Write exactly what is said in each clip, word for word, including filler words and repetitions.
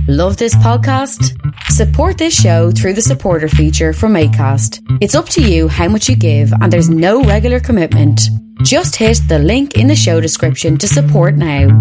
Love this podcast? Support this show through the supporter feature from Acast. It's up to you how much you give, and there's no regular commitment. Just hit the link in the show description to support now.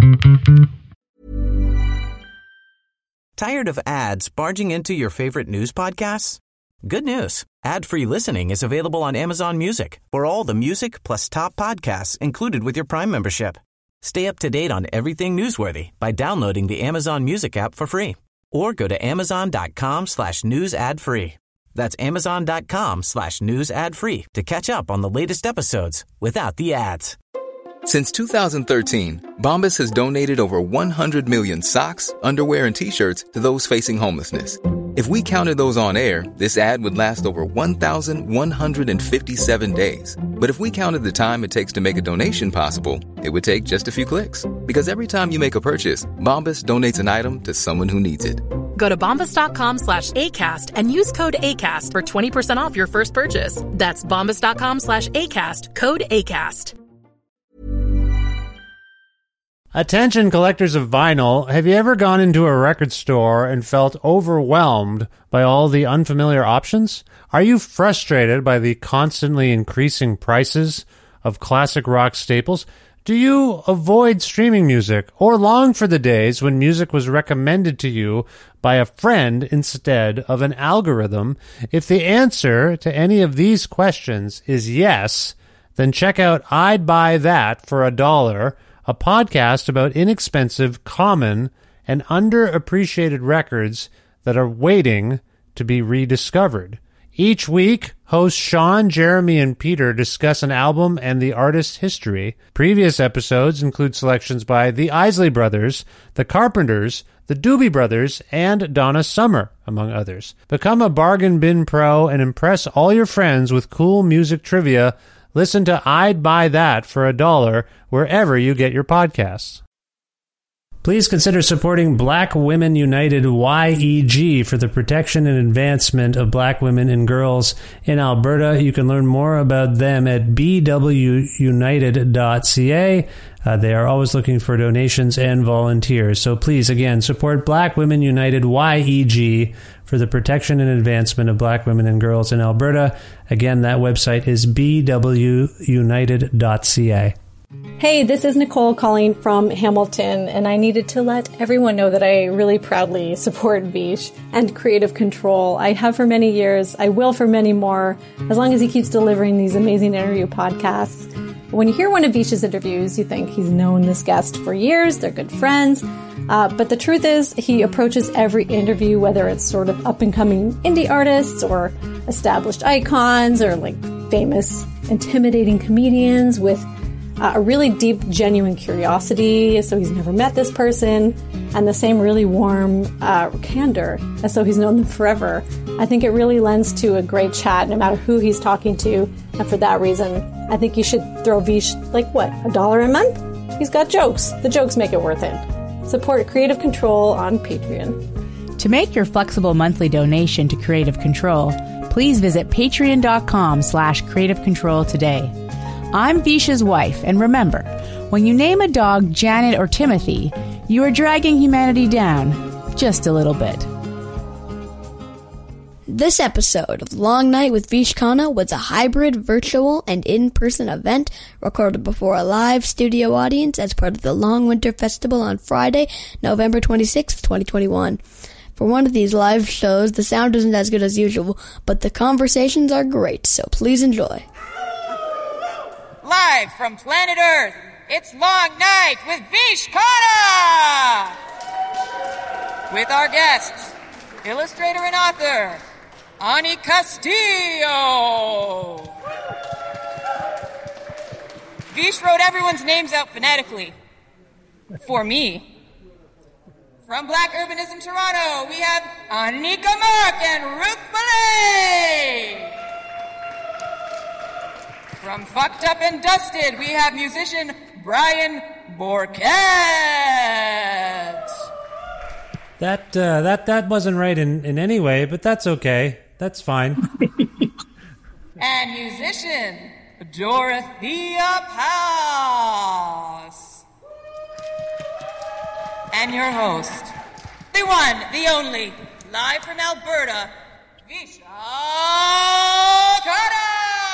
Tired of ads barging into your favorite news podcasts? Good news. Ad-free listening is available on Amazon Music for all the music plus top podcasts included with your Prime membership. Stay up to date on everything newsworthy by downloading the Amazon Music app for free or go to amazon.com slash news ad free. That's amazon.com slash news ad free to catch up on the latest episodes without the ads. Since two thousand thirteen, Bombas has donated over one hundred million socks, underwear, and T-shirts to those facing homelessness. If we counted those on air, this ad would last over one thousand one hundred fifty-seven days. But if we counted the time it takes to make a donation possible, it would take just a few clicks. Because every time you make a purchase, Bombas donates an item to someone who needs it. Go to bombas.com slash ACAST and use code ACAST for twenty percent off your first purchase. That's bombas.com slash ACAST, code ACAST. Attention collectors of vinyl, have you ever gone into a record store and felt overwhelmed by all the unfamiliar options? Are you frustrated by the constantly increasing prices of classic rock staples? Do you avoid streaming music or long for the days when music was recommended to you by a friend instead of an algorithm? If the answer to any of these questions is yes, then check out I'd Buy That for a Dollar, a podcast about inexpensive, common, and underappreciated records that are waiting to be rediscovered. Each week, hosts Sean, Jeremy, and Peter discuss an album and the artist's history. Previous episodes include selections by the Isley Brothers, the Carpenters, the Doobie Brothers, and Donna Summer, among others. Become a bargain bin pro and impress all your friends with cool music trivia. Listen to I'd Buy That for a Dollar wherever you get your podcasts. Please consider supporting Black Women United Y E G for the protection and advancement of black women and girls in Alberta. You can learn more about them at b w united dot c a. Uh, they are always looking for donations and volunteers. So please, again, support Black Women United Y E G for the protection and advancement of black women and girls in Alberta. Again, that website is b w united dot c a. Hey, this is Nicole calling from Hamilton, and I needed to let everyone know that I really proudly support Vish and Creative Control. I have for many years, I will for many more, as long as he keeps delivering these amazing interview podcasts. When you hear one of Vish's interviews, you think he's known this guest for years, they're good friends, uh, but the truth is he approaches every interview, whether it's sort of up-and-coming indie artists or established icons or like famous, intimidating comedians with Uh, a really deep, genuine curiosity, as though he's never met this person, and the same really warm uh, candor, as though he's known them forever. I think it really lends to a great chat, no matter who he's talking to, and for that reason, I think you should throw Vish, like, what, a dollar a month? He's got jokes. The jokes make it worth it. Support Creative Control on Patreon. To make your flexible monthly donation to Creative Control, please visit patreon.com slash creative control today. I'm Vish's wife, and remember, when you name a dog Janet or Timothy, you are dragging humanity down just a little bit. This episode of Long Night with Vish Khanna was a hybrid, virtual, and in-person event recorded before a live studio audience as part of the Long Winter Festival on Friday, November twenty-sixth, twenty twenty-one. For one of these live shows, the sound isn't as good as usual, but the conversations are great, so please enjoy. Live from planet Earth, it's Long Night with Vish Khanna! With our guests, illustrator and author, Ani Castillo! Vish wrote everyone's names out phonetically. For me. From Black Urbanism Toronto, we have Anika Merck and Ruth Boulay! From Fucked Up and Dusted, we have musician Brian Borket. That uh, that that wasn't right in, in any way, but that's okay. That's fine. And musician Dorothea Paus. And your host, the one, the only, live from Alberta, Visha Khanna!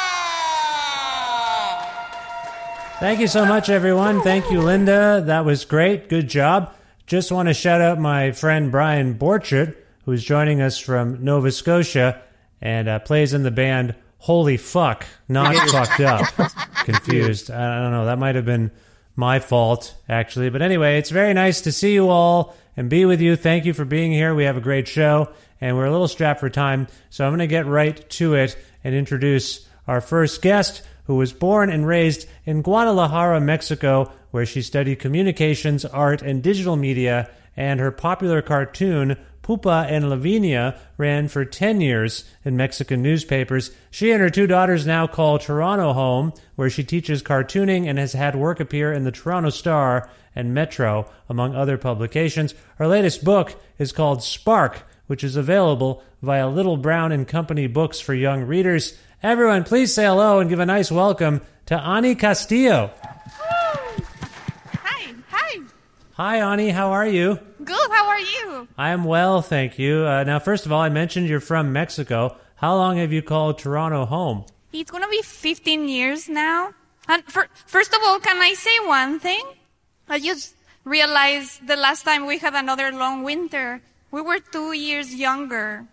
Thank you so much, everyone. Thank you, Linda. That was great. Good job. Just want to shout out my friend Brian Borchert, who's joining us from Nova Scotia and uh, plays in the band Holy Fuck, not Fucked Up. Confused. I don't know. That might have been my fault, actually. But anyway, it's very nice to see you all and be with you. Thank you for being here. We have a great show, and we're a little strapped for time, so I'm going to get right to it and introduce our first guest, who was born and raised in Guadalajara, Mexico, where she studied communications, art, and digital media, and her popular cartoon, Pupa and Lavinia, ran for ten years in Mexican newspapers. She and her two daughters now call Toronto home, where she teaches cartooning and has had work appear in the Toronto Star and Metro, among other publications. Her latest book is called Spark, which is available via Little Brown and Company books for young readers. Everyone, please say hello and give a nice welcome to Ani Castillo. Hi, hi. Hi, Ani. How are you? Good, how are you? I am well, thank you. Uh, now, first of all, I mentioned you're from Mexico. How long have you called Toronto home? It's going to be fifteen years now. And for, first of all, can I say one thing? I just realized the last time we had another long winter, we were two years younger.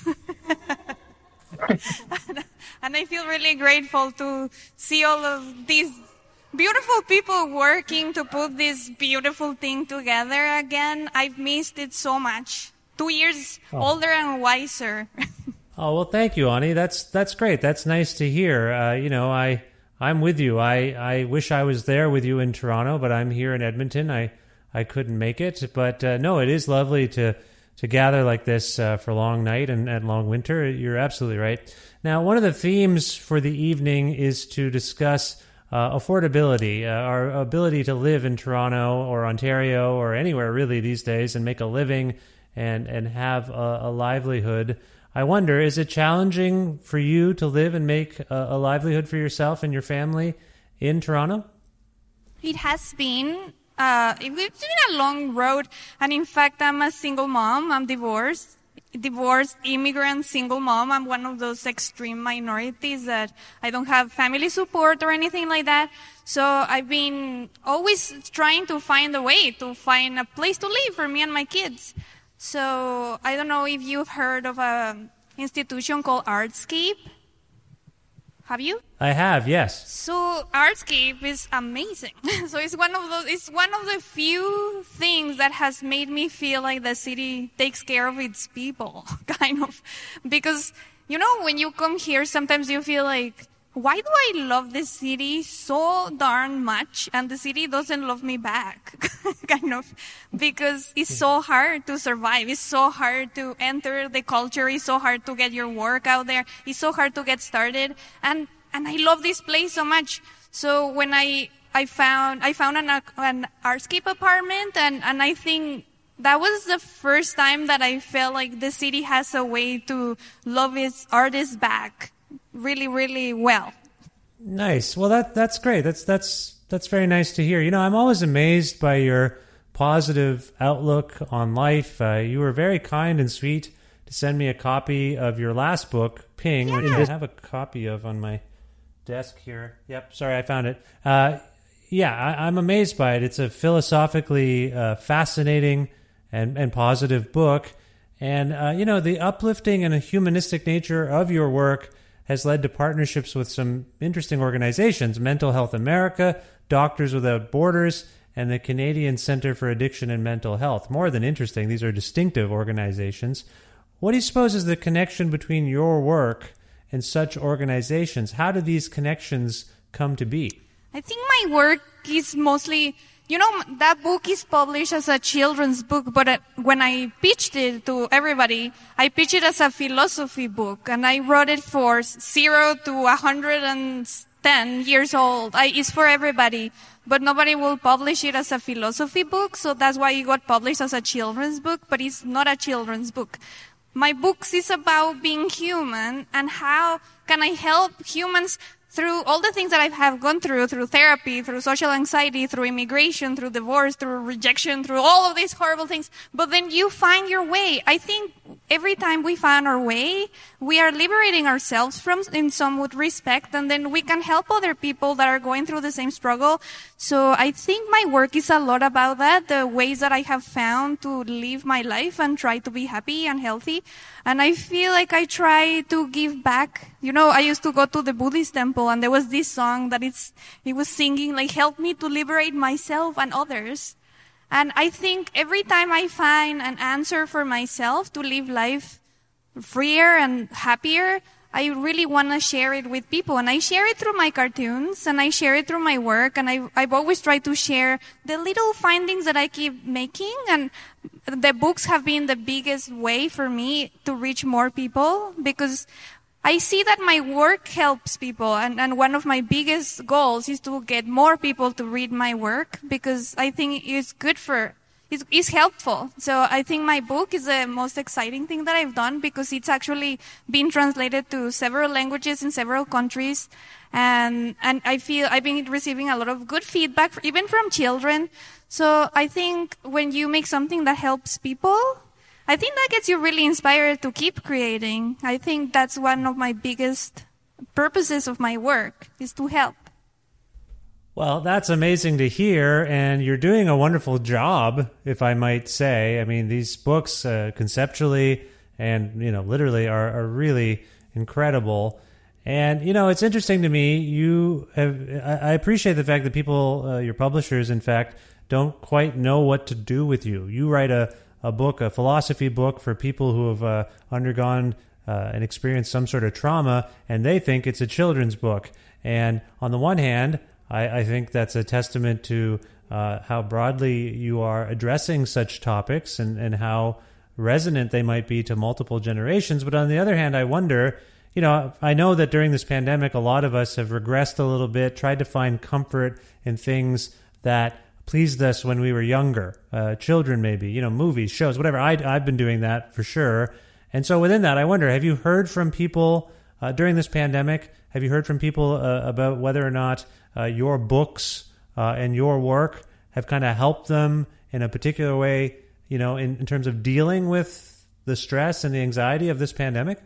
And I feel really grateful to see all of these beautiful people working to put this beautiful thing together again. I've missed it so much. Two years oh. older and wiser. Oh, well, thank you, Ani. That's that's great. That's nice to hear. Uh, you know, I, I'm with you. I, I wish I was there with you in Toronto, but I'm here in Edmonton. I, I couldn't make it. But uh, no, it is lovely to, to gather like this uh, for long night and, and long winter. You're absolutely right. Now, one of the themes for the evening is to discuss uh, affordability, uh, our ability to live in Toronto or Ontario or anywhere really these days and make a living and, and have a, a livelihood. I wonder, is it challenging for you to live and make a, a livelihood for yourself and your family in Toronto? It has been. Uh, it's been a long road. And in fact, I'm a single mom. I'm divorced. Divorced, immigrant, single mom. I'm one of those extreme minorities that I don't have family support or anything like that. So I've been always trying to find a way to find a place to live for me and my kids. So I don't know if you've heard of an institution called Artscape. Have you? I have, yes. So Artscape is amazing. So it's one of those. It's one of the few things that has made me feel like the city takes care of its people, kind of. Because you know, when you come here, sometimes you feel like, why do I love this city so darn much, and the city doesn't love me back, kind of, because it's so hard to survive. It's so hard to enter the culture. It's so hard to get your work out there. It's so hard to get started. And, and I love this place so much. So when I, I found, I found an, an Artscape apartment, and, and I think that was the first time that I felt like the city has a way to love its artists back really, really well. Nice. Well, that that's great. That's that's that's very nice to hear. You know, I'm always amazed by your positive outlook on life. Uh, you were very kind and sweet to send me a copy of your last book, Ping, yeah. which I have a copy of on my desk here. Yep. Sorry, I found it. Uh, yeah, I, I'm amazed by it. It's a philosophically uh, fascinating and, and positive book. And, uh, you know, the uplifting and a humanistic nature of your work has led to partnerships with some interesting organizations, Mental Health America, Doctors Without Borders, and the Canadian Centre for Addiction and Mental Health. More than interesting, these are distinctive organizations. What do you suppose is the connection between your work and such organizations? How do these connections come to be? I think my work is mostly... You know, that book is published as a children's book, but uh, when I pitched it to everybody, I pitched it as a philosophy book, and I wrote it for zero to one hundred ten years old. I, it's for everybody, but nobody will publish it as a philosophy book, so that's why it got published as a children's book, but it's not a children's book. My books is about being human and how can I help humans through all the things that I have gone through, through therapy, through social anxiety, through immigration, through divorce, through rejection, through all of these horrible things. But then you find your way. I think every time we find our way, we are liberating ourselves from, in some respect, and then we can help other people that are going through the same struggle. So I think my work is a lot about that, the ways that I have found to live my life and try to be happy and healthy. And I feel like I try to give back. You know, I used to go to the Buddhist temple, and there was this song that it's, it was singing, like, help me to liberate myself and others. And I think every time I find an answer for myself to live life freer and happier, I really want to share it with people. And I share it through my cartoons, and I share it through my work, and I've, I've always tried to share the little findings that I keep making, and the books have been the biggest way for me to reach more people, because I see that my work helps people, and, and one of my biggest goals is to get more people to read my work, because I think it's good for, it's, it's helpful. So I think my book is the most exciting thing that I've done, because it's actually been translated to several languages in several countries, and and I feel I've been receiving a lot of good feedback, even from children. So I think when you make something that helps people, I think that gets you really inspired to keep creating. I think that's one of my biggest purposes of my work, is to help. Well, that's amazing to hear, and you're doing a wonderful job, if I might say. I mean, these books uh, conceptually and, you know, literally are, are really incredible. And, you know, it's interesting to me, you have, I appreciate the fact that people, uh, your publishers, in fact, don't quite know what to do with you. You write a a book, a philosophy book for people who have uh, undergone uh, and experienced some sort of trauma, and they think it's a children's book. And on the one hand, I, I think that's a testament to uh, how broadly you are addressing such topics, and, and how resonant they might be to multiple generations. But on the other hand, I wonder, you know, I know that during this pandemic, a lot of us have regressed a little bit, tried to find comfort in things that pleased us when we were younger, uh, children maybe, you know, movies, shows, whatever. I, I've been doing that for sure. And so within that, I wonder, have you heard from people uh, during this pandemic, have you heard from people uh, about whether or not uh, your books uh, and your work have kind of helped them in a particular way, you know, in, in terms of dealing with the stress and the anxiety of this pandemic?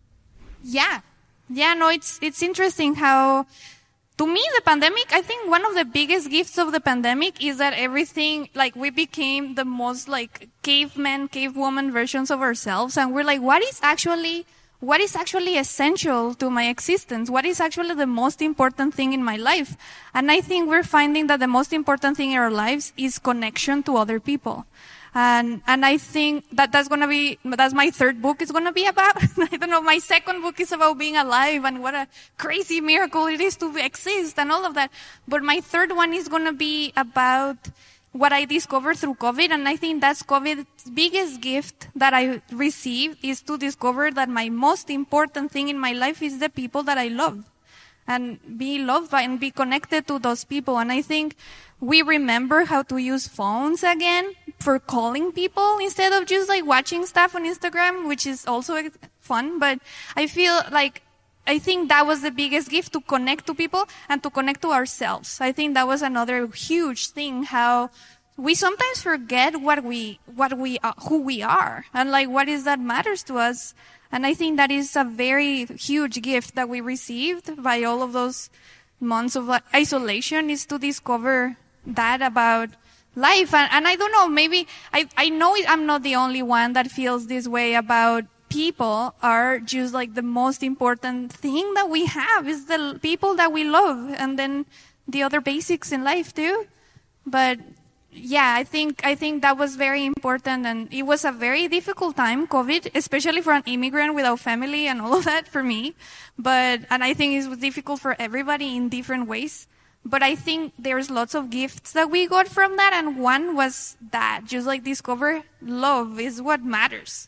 Yeah. Yeah, no, it's it's interesting how... To me, the pandemic, I think one of the biggest gifts of the pandemic is that everything, like, we became the most, like, caveman, cavewoman versions of ourselves. And we're like, what is actually, what is actually essential to my existence? What is actually the most important thing in my life? And I think we're finding that the most important thing in our lives is connection to other people. And, and I think that that's gonna be, that's my third book is gonna be about. I don't know, my second book is about being alive and what a crazy miracle it is to exist and all of that. But my third one is gonna be about what I discovered through COVID. And I think that's COVID's biggest gift that I received, is to discover that my most important thing in my life is the people that I love. And be loved by and be connected to those people. And I think we remember how to use phones again for calling people instead of just like watching stuff on Instagram, which is also fun. But I feel like, I think that was the biggest gift, to connect to people and to connect to ourselves. I think that was another huge thing, how we sometimes forget what we, what we, are, who we are, and like what is that matters to us. And I think that is a very huge gift that we received by all of those months of isolation, is to discover that about life. And, and I don't know, maybe, I, I know I'm not the only one that feels this way about people. Are just like the most important thing that we have is the people that we love, and then the other basics in life too. But yeah, I think, I think that was very important, and it was a very difficult time, COVID, especially for an immigrant without family and all of that for me. But, and I think it was difficult for everybody in different ways. But I think there's lots of gifts that we got from that, and one was that, just like discover love is what matters.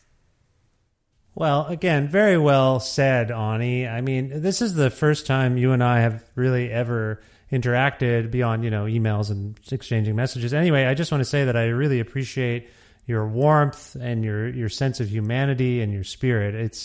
Well, again, very well said, Ani. I mean, this is the first time you and I have really ever interacted beyond, you know, emails and exchanging messages. Anyway, I just want to say that I really appreciate your warmth and your, your sense of humanity and your spirit. It's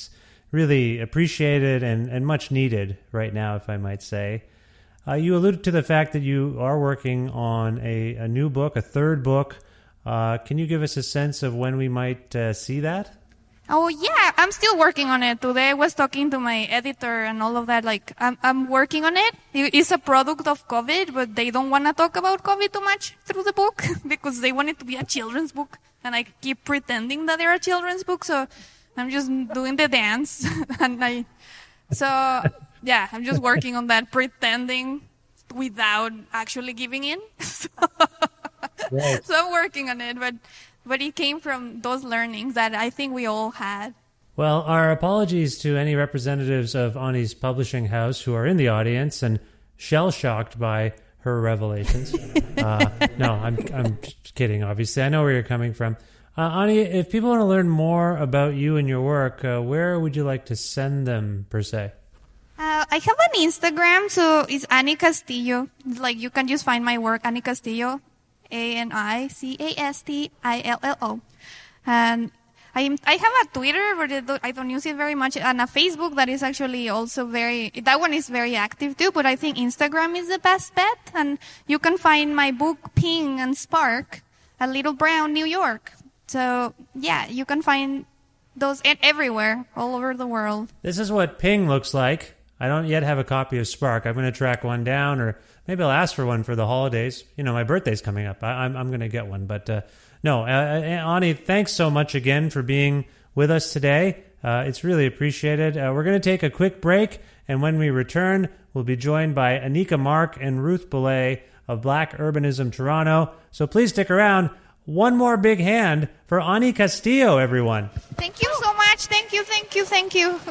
really appreciated and, and much needed right now, if I might say. Uh, you alluded to the fact that you are working on a, a new book, a third book. Uh, can you give us a sense of when we might uh, see that? Oh, yeah, I'm still working on it. Today I was talking to my editor and all of that. Like, I'm, I'm working on it. It's a product of COVID, but they don't want to talk about COVID too much through the book because they want it to be a children's book. And I keep pretending that they're a children's book, so I'm just doing the dance. and I, so, yeah, I'm just working on that, pretending without actually giving in. so, right. so I'm working on it, but... But it came from those learnings that I think we all had. Well, our apologies to any representatives of Ani's publishing house who are in the audience and shell-shocked by her revelations. uh, no, I'm I'm just kidding, obviously. I know where you're coming from. Uh, Ani, if people want to learn more about you and your work, uh, where would you like to send them, per se? Uh, I have an Instagram, so it's Ani Castillo. Like, you can just find my work, Ani Castillo. A N I C A S T I L L O. And I I have a Twitter, but I don't use it very much, and a Facebook that is actually also very, that one is very active too, but I think Instagram is the best bet. And you can find my book, Ping and Spark, at Little Brown, New York. So, yeah, you can find those everywhere, all over the world. This is what Ping looks like. I don't yet have a copy of Spark. I'm going to track one down, or maybe I'll ask for one for the holidays. You know, my birthday's coming up. I, I'm, I'm going to get one. But uh, no, uh, Ani, thanks so much again for being with us today. Uh, it's really appreciated. Uh, we're going to take a quick break, and when we return, we'll be joined by Anika Mark and Ruth Belay of Black Urbanism Toronto. So please stick around. One more big hand for Ani Castillo, everyone. Thank you so much. Thank you, thank you, thank you.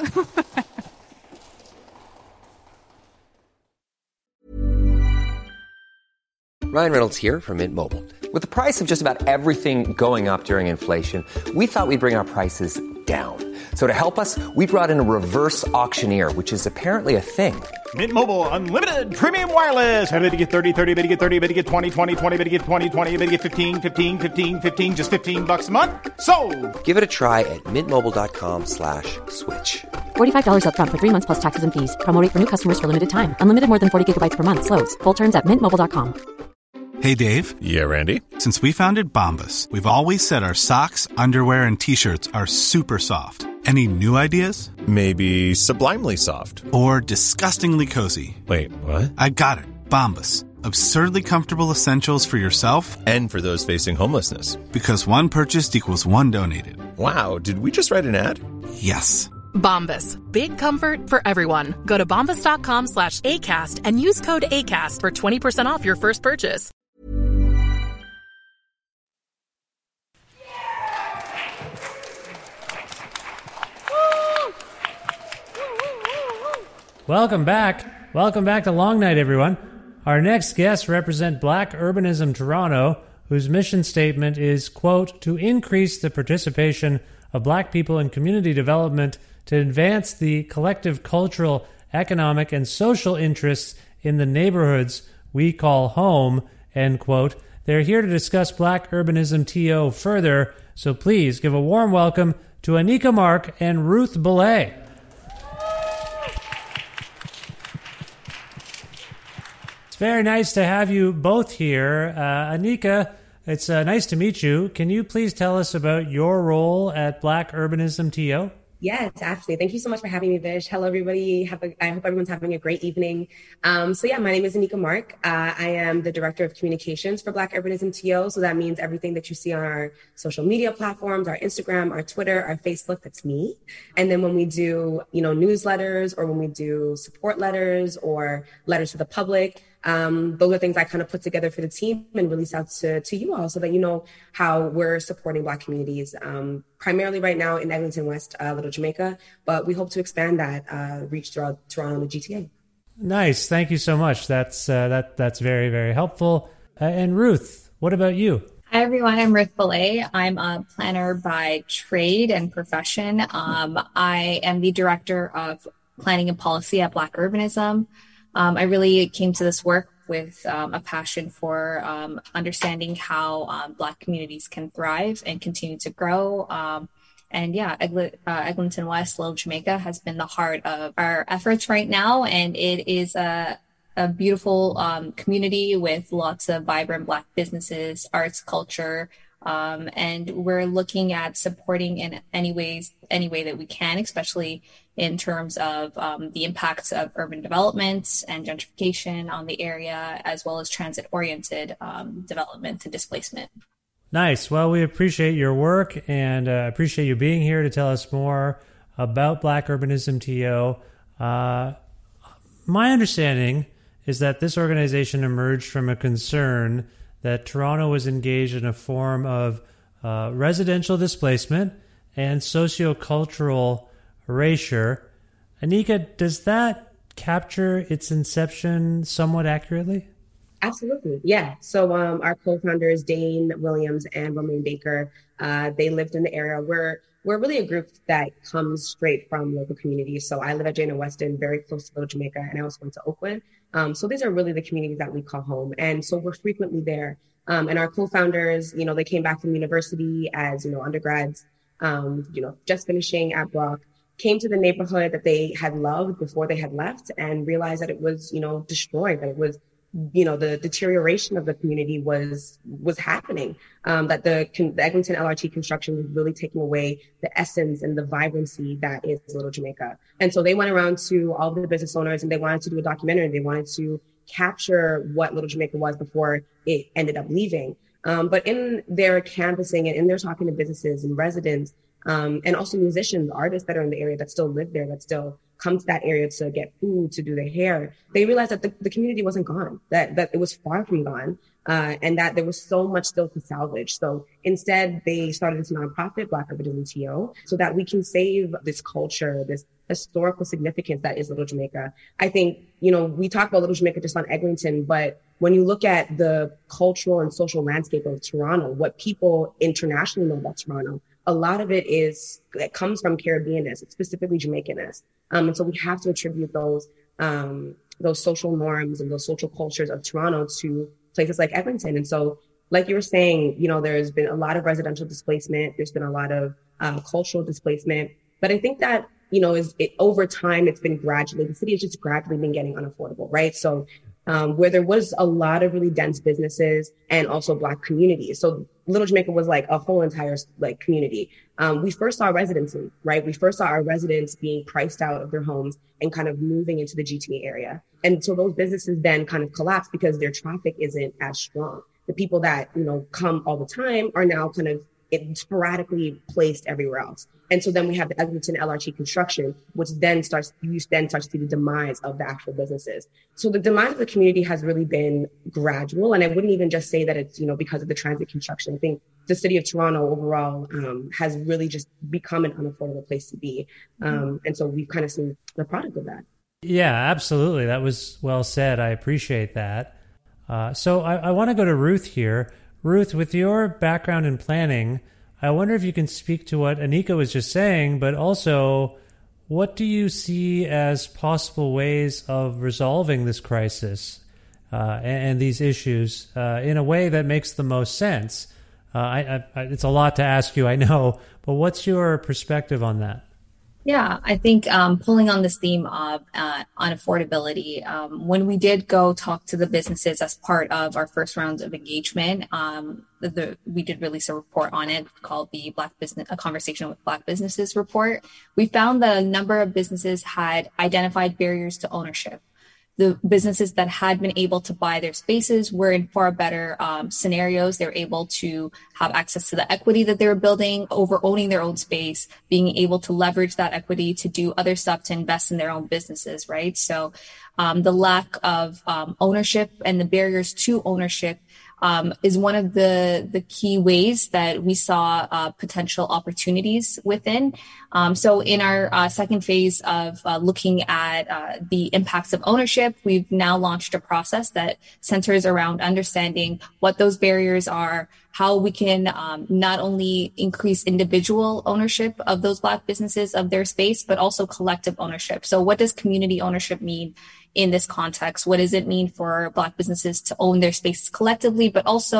Ryan Reynolds here from Mint Mobile. With the price of just about everything going up during inflation, we thought we'd bring our prices down. So to help us, we brought in a reverse auctioneer, which is apparently a thing. Mint Mobile Unlimited Premium Wireless. How to get thirty, thirty, how to get thirty, how to get twenty, twenty, twenty, how to get twenty, twenty, how to get fifteen, fifteen, fifteen, fifteen, just fifteen bucks a month? Sold! Give it a try at mintmobile.com slash switch. forty-five dollars up front for three months plus taxes and fees. Promo rate for new customers for limited time. Unlimited more than forty gigabytes per month. Slows full terms at mint mobile dot com. Hey, Dave. Yeah, Randy. Since we founded Bombas, we've always said our socks, underwear, and T-shirts are super soft. Any new ideas? Maybe sublimely soft. Or disgustingly cozy. Wait, what? I got it. Bombas. Absurdly comfortable essentials for yourself. And for those facing homelessness. Because one purchased equals one donated. Wow, did we just write an ad? Yes. Bombas. Big comfort for everyone. Go to bombas.com slash ACAST and use code ACAST for twenty percent off your first purchase. Welcome back. Welcome back to Long Night, everyone. Our next guests represent Black Urbanism Toronto, whose mission statement is, quote, to increase the participation of Black people in community development to advance the collective cultural, economic, and social interests in the neighborhoods we call home, end quote. They're here to discuss Black Urbanism T O further, so please give a warm welcome to Anika Mark and Ruth Belay. It's very nice to have you both here. Uh, Anika, it's uh, nice to meet you. Can you please tell us about your role at Black Urbanism T O? Yes, absolutely. Thank you so much for having me, Vish. Hello, everybody. Have a, I hope everyone's having a great evening. Um, so yeah, my name is Anika Mark. Uh, I am the Director of Communications for Black Urbanism T O. So that means everything that you see on our social media platforms, our Instagram, our Twitter, our Facebook, that's me. And then when we do, you know, newsletters or when we do support letters or letters to the public, Um, those are things I kind of put together for the team and release out to, to you all so that you know how we're supporting Black communities, um, primarily right now in Eglinton West, uh, Little Jamaica, but we hope to expand that uh, reach throughout Toronto and the G T A. Nice. Thank you so much. That's uh, that that's very, very helpful. Uh, and Ruth, what about you? Hi, everyone. I'm Ruth Belay. I'm a planner by trade and profession. Um, I am the Director of Planning and Policy at Black Urbanism. Um, I really came to this work with um, a passion for um, understanding how um, Black communities can thrive and continue to grow. Um, and yeah, Egl- uh, Eglinton West, Little Jamaica has been the heart of our efforts right now. And it is a, a beautiful um, community with lots of vibrant Black businesses, arts, culture. Um, and we're looking at supporting in any ways, any way that we can, especially in terms of um, the impacts of urban development and gentrification on the area, as well as transit-oriented um, development and displacement. Nice. Well, we appreciate your work and uh, appreciate you being here to tell us more about Black Urbanism T O. Uh, my understanding is that this organization emerged from a concern that Toronto was engaged in a form of uh, residential displacement and sociocultural erasure. Anika, does that capture its inception somewhat accurately? Absolutely. Yeah. So um, our co-founders, Dane Williams and Romaine Baker, uh, they lived in the area. We're, we're really a group that comes straight from local communities. So I live at Jane and Weston, very close to Little Jamaica, and I also went to Oakland. Um, so these are really the communities that we call home. And so we're frequently there. Um, and our co-founders, you know, they came back from university as, you know, undergrads, um, you know, just finishing at Brock, came to the neighborhood that they had loved before they had left and realized that it was, you know, destroyed, that it was, you know, the deterioration of the community was was happening, um, that the, the Eglinton L R T construction was really taking away the essence and the vibrancy that is Little Jamaica. And so they went around to all the business owners and they wanted to do a documentary. They wanted to capture what Little Jamaica was before it ended up leaving. Um, but in their canvassing and in their talking to businesses and residents, um, and also musicians, artists that are in the area that still live there, that still come to that area to get food, to do their hair, they realized that the, the community wasn't gone, that, that it was far from gone, uh, and that there was so much still to salvage. So instead, they started this nonprofit, Black Urbanism T O, so that we can save this culture, this historical significance that is Little Jamaica. I think, you know, we talk about Little Jamaica just on Eglinton, but when you look at the cultural and social landscape of Toronto, what people internationally know about Toronto, a lot of it is, it comes from Caribbeanness, specifically Jamaicanness. Um, and so we have to attribute those, um, those social norms and those social cultures of Toronto to places like Eglinton. And so, like you were saying, you know, there's been a lot of residential displacement. There's been a lot of uh, cultural displacement. But I think that, you know, is it, over time, it's been gradually, the city has just gradually been getting unaffordable, right? So um, where there was a lot of really dense businesses and also Black communities. So Little Jamaica was like a whole entire like community. Um, we first saw residency, right? We first saw our residents being priced out of their homes and kind of moving into the G T A area. And so those businesses then kind of collapsed because their traffic isn't as strong. The people that, you know, come all the time are now kind of it sporadically placed everywhere else. And so then we have the Eglinton L R T construction, which then starts, you then start to see the demise of the actual businesses. So the demise of the community has really been gradual. And I wouldn't even just say that it's, you know, because of the transit construction. I think the city of Toronto overall um, has really just become an unaffordable place to be. Um, and so we've kind of seen the product of that. Yeah, absolutely. That was well said. I appreciate that. Uh, so I, I want to go to Ruth here. Ruth, with your background in planning, I wonder if you can speak to what Anika was just saying, but also what do you see as possible ways of resolving this crisis uh, and, and these issues uh, in a way that makes the most sense? Uh, I, I, it's a lot to ask you, I know, but what's your perspective on that? Yeah, I think um, pulling on this theme of uh, unaffordability, um, when we did go talk to the businesses as part of our first rounds of engagement, um, the, the, we did release a report on it called the Black Business, a Conversation with Black Businesses report. We found that a number of businesses had identified barriers to ownership. The businesses that had been able to buy their spaces were in far better um, scenarios. They were able to have access to the equity that they were building, over owning their own space, being able to leverage that equity to do other stuff, to invest in their own businesses, right? So um, the lack of um, ownership and the barriers to ownership Um, is one of the, the key ways that we saw uh, potential opportunities within. Um, so in our uh, second phase of uh, looking at uh, the impacts of ownership, we've now launched a process that centers around understanding what those barriers are, how we can um, not only increase individual ownership of those Black businesses of their space, but also collective ownership. So what does community ownership mean in this context? What does it mean for Black businesses to own their spaces collectively, but also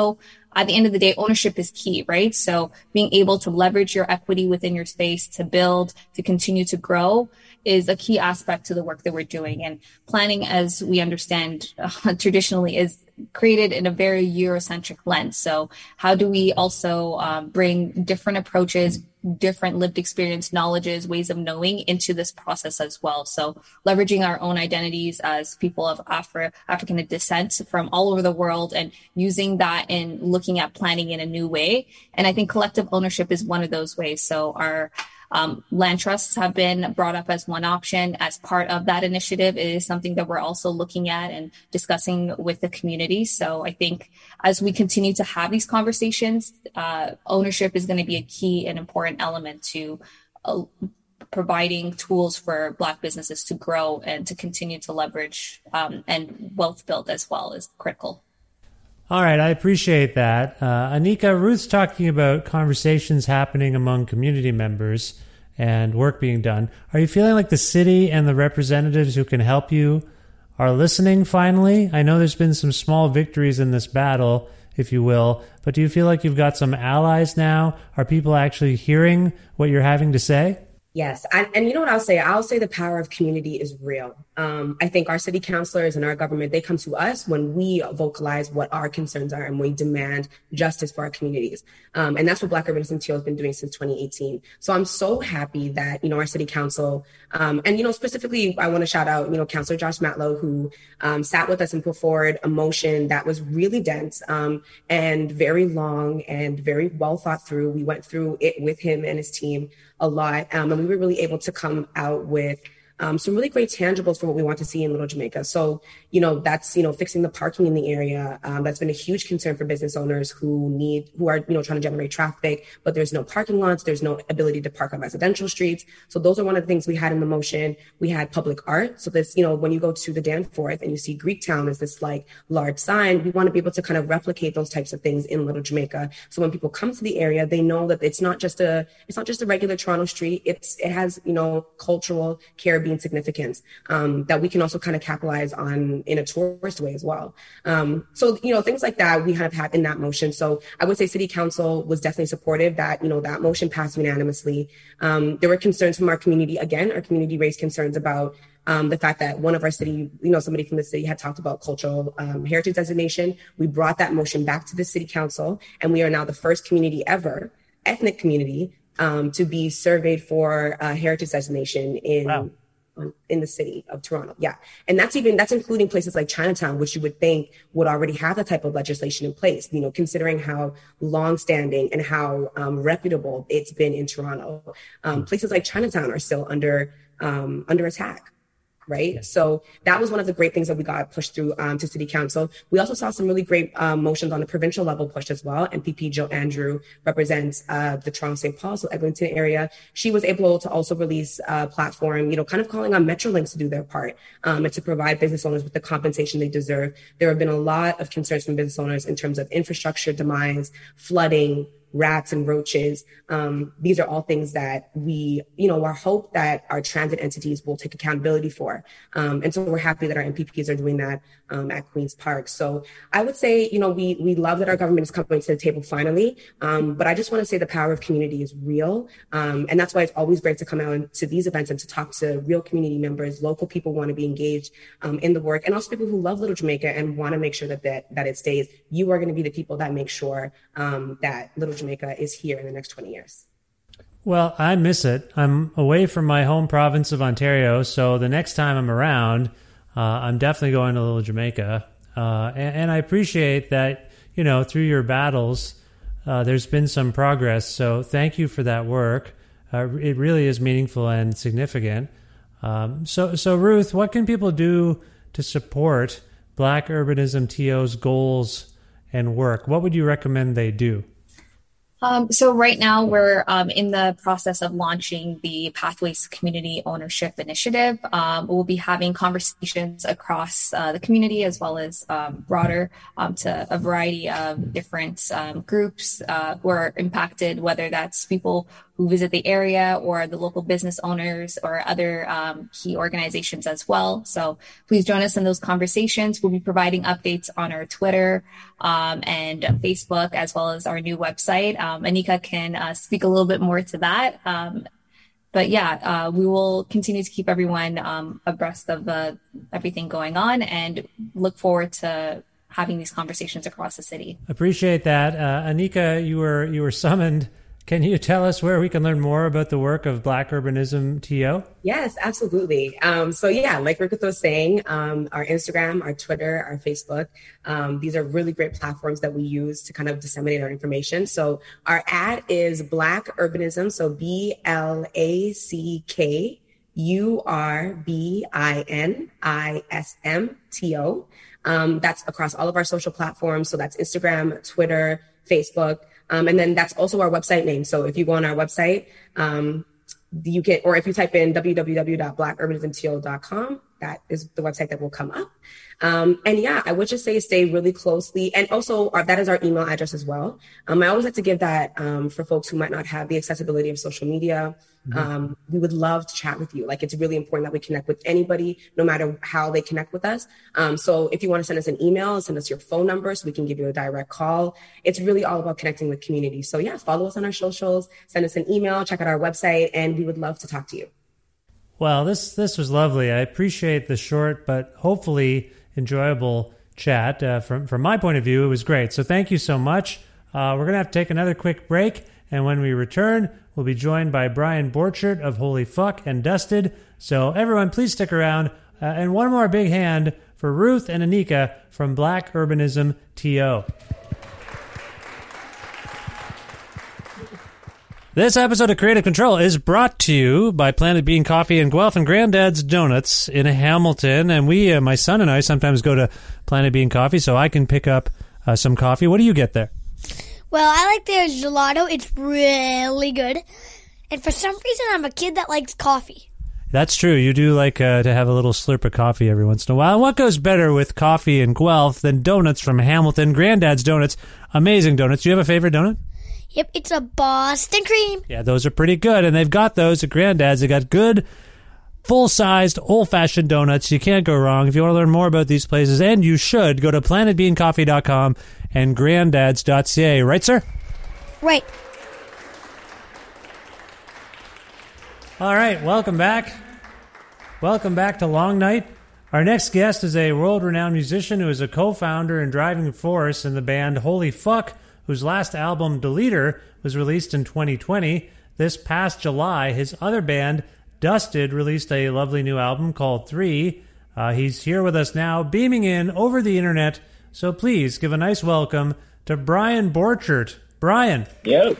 at the end of the day, ownership is key, right? So being able to leverage your equity within your space to build, to continue to grow is a key aspect to the work that we're doing. And planning, as we understand, uh, traditionally is created in a very Eurocentric lens. So how do we also um, bring different approaches, different lived experience, knowledges, ways of knowing into this process as well? So leveraging our own identities as people of Afri- African descent from all over the world and using that and looking at planning in a new way. And I think collective ownership is one of those ways. So our Um, land trusts have been brought up as one option as part of that initiative. It is something that we're also looking at and discussing with the community. So I think as we continue to have these conversations, uh, ownership is going to be a key and important element to uh, providing tools for Black businesses to grow and to continue to leverage um, and wealth build as well is critical. All right, I appreciate that. Uh, Anika, Ruth's talking about conversations happening among community members and work being done. Are you feeling like the city and the representatives who can help you are listening finally? I know there's been some small victories in this battle, if you will, but do you feel like you've got some allies now? Are people actually hearing what you're having to say? Yes. And, and you know what I'll say? I'll say the power of community is real. Um, I think our city councilors and our government, they come to us when we vocalize what our concerns are and we demand justice for our communities. Um, and that's what Black Urbanism T O has been doing since twenty eighteen. So I'm so happy that, you know, our city council, um, and, you know, specifically, I want to shout out, you know, Councilor Josh Matlow, who um, sat with us and put forward a motion that was really dense um, and very long and very well thought through. We went through it with him and his team a lot. Um, and we were really able to come out with Um, some really great tangibles for what we want to see in Little Jamaica. So, you know, that's, you know, fixing the parking in the area. Um, that's been a huge concern for business owners who need, who are, you know, trying to generate traffic, but there's no parking lots. There's no ability to park on residential streets. So those are one of the things we had in the motion. We had public art. So this, you know, when you go to the Danforth and you see Greektown as this like large sign, we want to be able to kind of replicate those types of things in Little Jamaica. So when people come to the area, they know that it's not just a, it's not just a regular Toronto street. It's, it has, you know, cultural Caribbean significance um, that we can also kind of capitalize on in a tourist way as well. Um, so, you know, things like that we have had in that motion. So I would say City Council was definitely supportive that, you know, that motion passed unanimously. Um, there were concerns from our community. Again, our community raised concerns about Um, the fact that one of our city, you know, somebody from the city had talked about cultural um, heritage designation. We brought that motion back to the city council, and we are now the first community ever, ethnic community, um, to be surveyed for uh, heritage designation in wow. um, in the city of Toronto. Yeah, and that's even that's including places like Chinatown, which you would think would already have that type of legislation in place. You know, considering how longstanding and how um, reputable it's been in Toronto, um, places like Chinatown are still under um, under attack. Right. So that was one of the great things that we got pushed through um, to City Council. We also saw some really great um, motions on the provincial level pushed as well. M P P Jill Andrew represents uh, the Toronto Saint Paul, so Eglinton area. She was able to also release a platform, you know, kind of calling on Metrolinx to do their part um, and to provide business owners with the compensation they deserve. There have been a lot of concerns from business owners in terms of infrastructure demise, flooding, rats and roaches. Um, these are all things that we, you know, our hope that our transit entities will take accountability for. Um, and so we're happy that our M P Ps are doing that um, at Queen's Park. So I would say, you know, we we love that our government is coming to the table finally. Um, but I just want to say the power of community is real. Um, and that's why it's always great to come out to these events and to talk to real community members. Local people want to be engaged um, in the work, and also people who love Little Jamaica and want to make sure that that, that it stays. You are going to be the people that make sure um, that Little Jamaica is here in the next twenty years. Well, I miss it. I'm away from my home province of Ontario, so the next time I'm around, uh, I'm definitely going to Little Jamaica. Uh, and, and I appreciate that, you know, through your battles, uh, there's been some progress. So thank you for that work. Uh, it really is meaningful and significant. Um, so, so Ruth, what can people do to support Black Urbanism T O's goals and work? What would you recommend they do? Um, so right now we're um, in the process of launching the Pathways to Community Ownership Initiative. Um, we'll be having conversations across uh, the community as well as um, broader um, to a variety of different um, groups uh, who are impacted, whether that's people who visit the area, or the local business owners or other um, key organizations as well. So please join us in those conversations. We'll be providing updates on our Twitter um, and Facebook, as well as our new website. Um, Anika can uh, speak a little bit more to that. Um, but yeah, uh, we will continue to keep everyone um, abreast of uh, everything going on, and look forward to having these conversations across the city. Appreciate that. Uh, Anika, you were you were summoned. Can you tell us where we can learn more about the work of Black Urbanism T O? Yes, absolutely. Um, so yeah, like Rukmini was saying, um, our Instagram, our Twitter, our Facebook, um, these are really great platforms that we use to kind of disseminate our information. So our ad is Black Urbanism, so B L A C K U R B I N I S M T O. Um, that's across all of our social platforms. So that's Instagram, Twitter, Facebook. Um, and then that's also our website name. So if you go on our website, um, you can, or if you type in w w w dot black urbanism t o dot com, that is the website that will come up. Um, and yeah, I would just say stay really closely. And also our, that is our email address as well. Um, I always like to give that um, for folks who might not have the accessibility of social media. Mm-hmm. Um, we would love to chat with you. Like, it's really important that we connect with anybody, no matter how they connect with us. Um, so if you want to send us an email, send us your phone number so we can give you a direct call. It's really all about connecting with community. So yeah, follow us on our socials, send us an email, check out our website, and we would love to talk to you. Well, this this was lovely. I appreciate the short but hopefully enjoyable chat. Uh, from from my point of view, it was great. So thank you so much. Uh, we're going to have to take another quick break, and when we return, we'll be joined by Brian Borchert of Holy Fuck and Dusted. So everyone, please stick around. Uh, and one more big hand for Ruth and Anika from Black Urbanism T O. This episode of Creative Control is brought to you by Planet Bean Coffee and Guelph and Granddad's Donuts in Hamilton. And we, uh, my son and I, sometimes go to Planet Bean Coffee so I can pick up uh, some coffee. What do you get there? Well, I like their gelato. It's really good. And for some reason, I'm a kid that likes coffee. That's true. You do like uh, to have a little slurp of coffee every once in a while. And what goes better with coffee in Guelph than donuts from Hamilton? Granddad's Donuts. Amazing donuts. Do you have a favorite donut? Yep, it's a Boston cream. Yeah, those are pretty good. And they've got those at Granddad's. They got good, full-sized, old-fashioned donuts. You can't go wrong. If you want to learn more about these places, and you should, go to planet bean coffee dot com and granddads dot c a. Right, sir? Right. All right, welcome back. Welcome back to Long Night. Our next guest is a world-renowned musician who is a co-founder and driving force in the band Holy Fuck, whose last album, Deleter, was released in twenty twenty. This past July, his other band, Dusted, released a lovely new album called Three. Uh, he's here with us now, beaming in over the internet. So please give a nice welcome to Brian Borchert. Brian. Yo.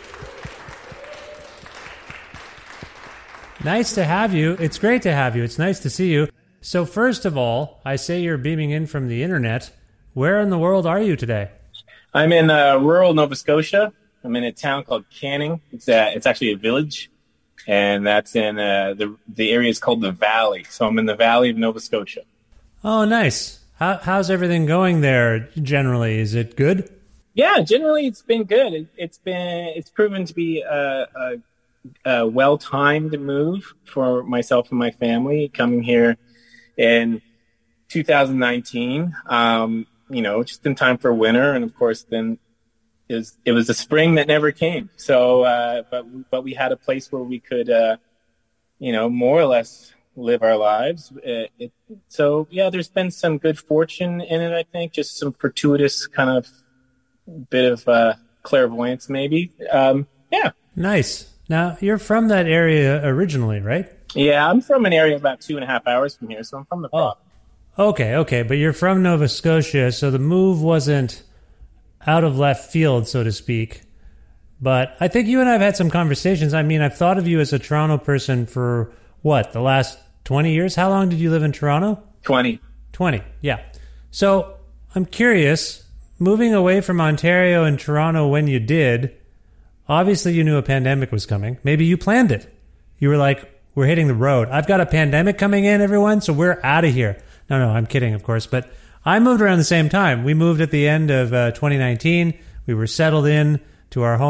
Nice to have you. It's great to have you. It's nice to see you. So first of all, I say you're beaming in from the internet. Where in the world are you today? I'm in uh, rural Nova Scotia. I'm in a town called Canning. It's uh, it's actually a village, and that's in uh, the the area is called the Valley. So I'm in the Valley of Nova Scotia. Oh, nice. How, how's everything going there generally? Is it good? Yeah, generally it's been good. It, it's been it's proven to be a, a, a well-timed move for myself and my family coming here in two thousand nineteen. Um, you know, just in time for winter. And of course, then it was, it was the spring that never came. So, uh, but, but we had a place where we could, uh, you know, more or less live our lives. It, it, so yeah, there's been some good fortune in it, I think, just some fortuitous kind of bit of, uh, clairvoyance maybe. Um, yeah. Nice. Now you're from that area originally, right? Yeah, I'm from an area about two and a half hours from here. So I'm from the province. Oh. Okay, okay, but you're from Nova Scotia, so the move wasn't out of left field, so to speak. But I think you and I have had some conversations. I mean, I've thought of you as a Toronto person for, what, the last twenty years? How long did you live in Toronto? twenty. twenty, yeah. So I'm curious, moving away from Ontario and Toronto when you did, obviously you knew a pandemic was coming. Maybe you planned it. You were like, we're hitting the road. I've got a pandemic coming in, everyone, so we're out of here. No, no, I'm kidding, of course. But I moved around the same time. We moved at the end of uh, twenty nineteen. We were settled in to our home,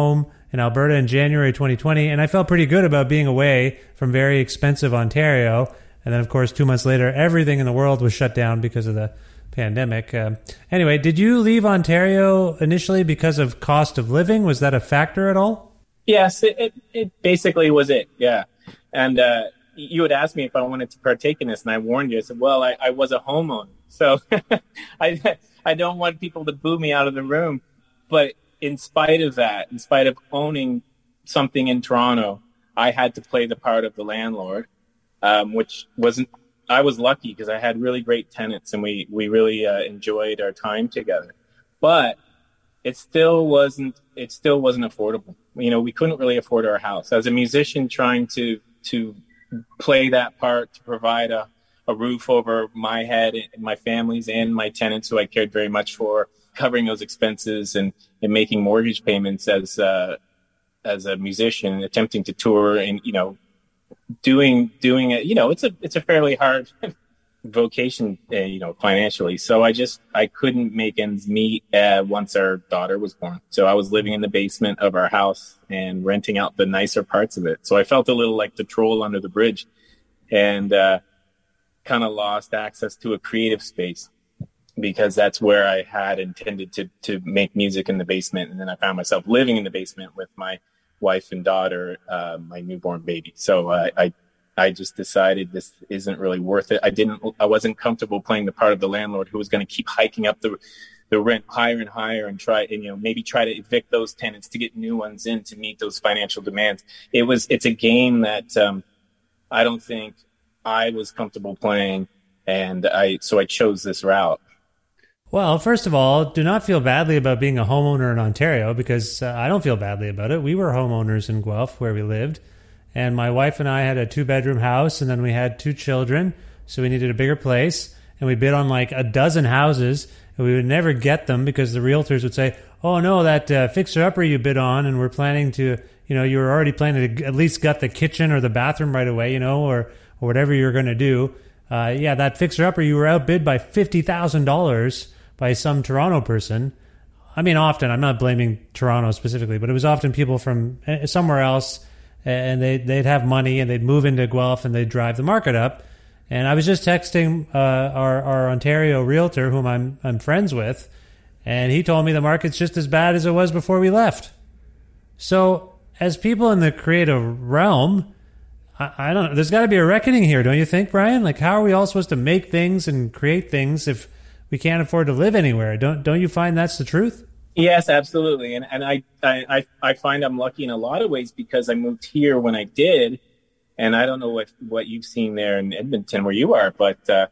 in Alberta in January twenty twenty, and I felt pretty good about being away from very expensive Ontario. And then, of course, two months later, everything in the world was shut down because of the pandemic. Uh, anyway, did you leave Ontario initially because of cost of living? Was that a factor at all? Yes, it, it, it basically was it, yeah. And uh, you had asked me if I wanted to partake in this, and I warned you. I said, well, I, I was a homeowner, so I, I don't want people to boo me out of the room. But in spite of that, in spite of owning something in Toronto, I had to play the part of the landlord. Um, which wasn't, I was lucky because I had really great tenants and we, we really uh, enjoyed our time together, but it still wasn't, it still wasn't affordable. You know, we couldn't really afford our house. As a musician trying to, to play that part, to provide a, a roof over my head and my family's and my tenants who I cared very much for, covering those expenses and, and making mortgage payments as, uh, as a musician, attempting to tour and, you know, doing doing it, you know, it's a it's a fairly hard vocation, uh, you know, financially. So I just I couldn't make ends meet uh, once our daughter was born. So I was living in the basement of our house and renting out the nicer parts of it. So I felt a little like the troll under the bridge, and uh, kind of lost access to a creative space because that's where I had intended to to make music in the basement, and then I found myself living in the basement with my wife and daughter, uh, my newborn baby. So uh, I, I just decided this isn't really worth it. I didn't, I wasn't comfortable playing the part of the landlord who was going to keep hiking up the, the rent higher and higher and try, and, you know, maybe try to evict those tenants to get new ones in to meet those financial demands. It was, it's a game that, um, I don't think I was comfortable playing. And I, so I chose this route. Well, first of all, do not feel badly about being a homeowner in Ontario because uh, I don't feel badly about it. We were homeowners in Guelph where we lived, and my wife and I had a two-bedroom house, and then we had two children, so we needed a bigger place, and we bid on like a dozen houses, and we would never get them because the realtors would say, oh, no, that uh, fixer-upper you bid on, and we're planning to, you know, you were already planning to at least gut the kitchen or the bathroom right away, you know, or, or whatever you're going to do. Uh, yeah, that fixer-upper, you were outbid by fifty thousand dollars by some Toronto person. I mean, often, I'm not blaming Toronto specifically, but it was often people from somewhere else, and they, they'd have money, and they'd move into Guelph, and they'd drive the market up. And I was just texting uh, our, our Ontario realtor, whom I'm I'm friends with, and he told me the market's just as bad as it was before we left. So, as people in the creative realm, I, I don't know, there's got to be a reckoning here, don't you think, Brian? Like, how are we all supposed to make things and create things if we can't afford to live anywhere? Don't don't you find that's the truth? Yes, absolutely. And and I, I, I find I'm lucky in a lot of ways because I moved here when I did. And I don't know what, what you've seen there in Edmonton where you are, but, uh,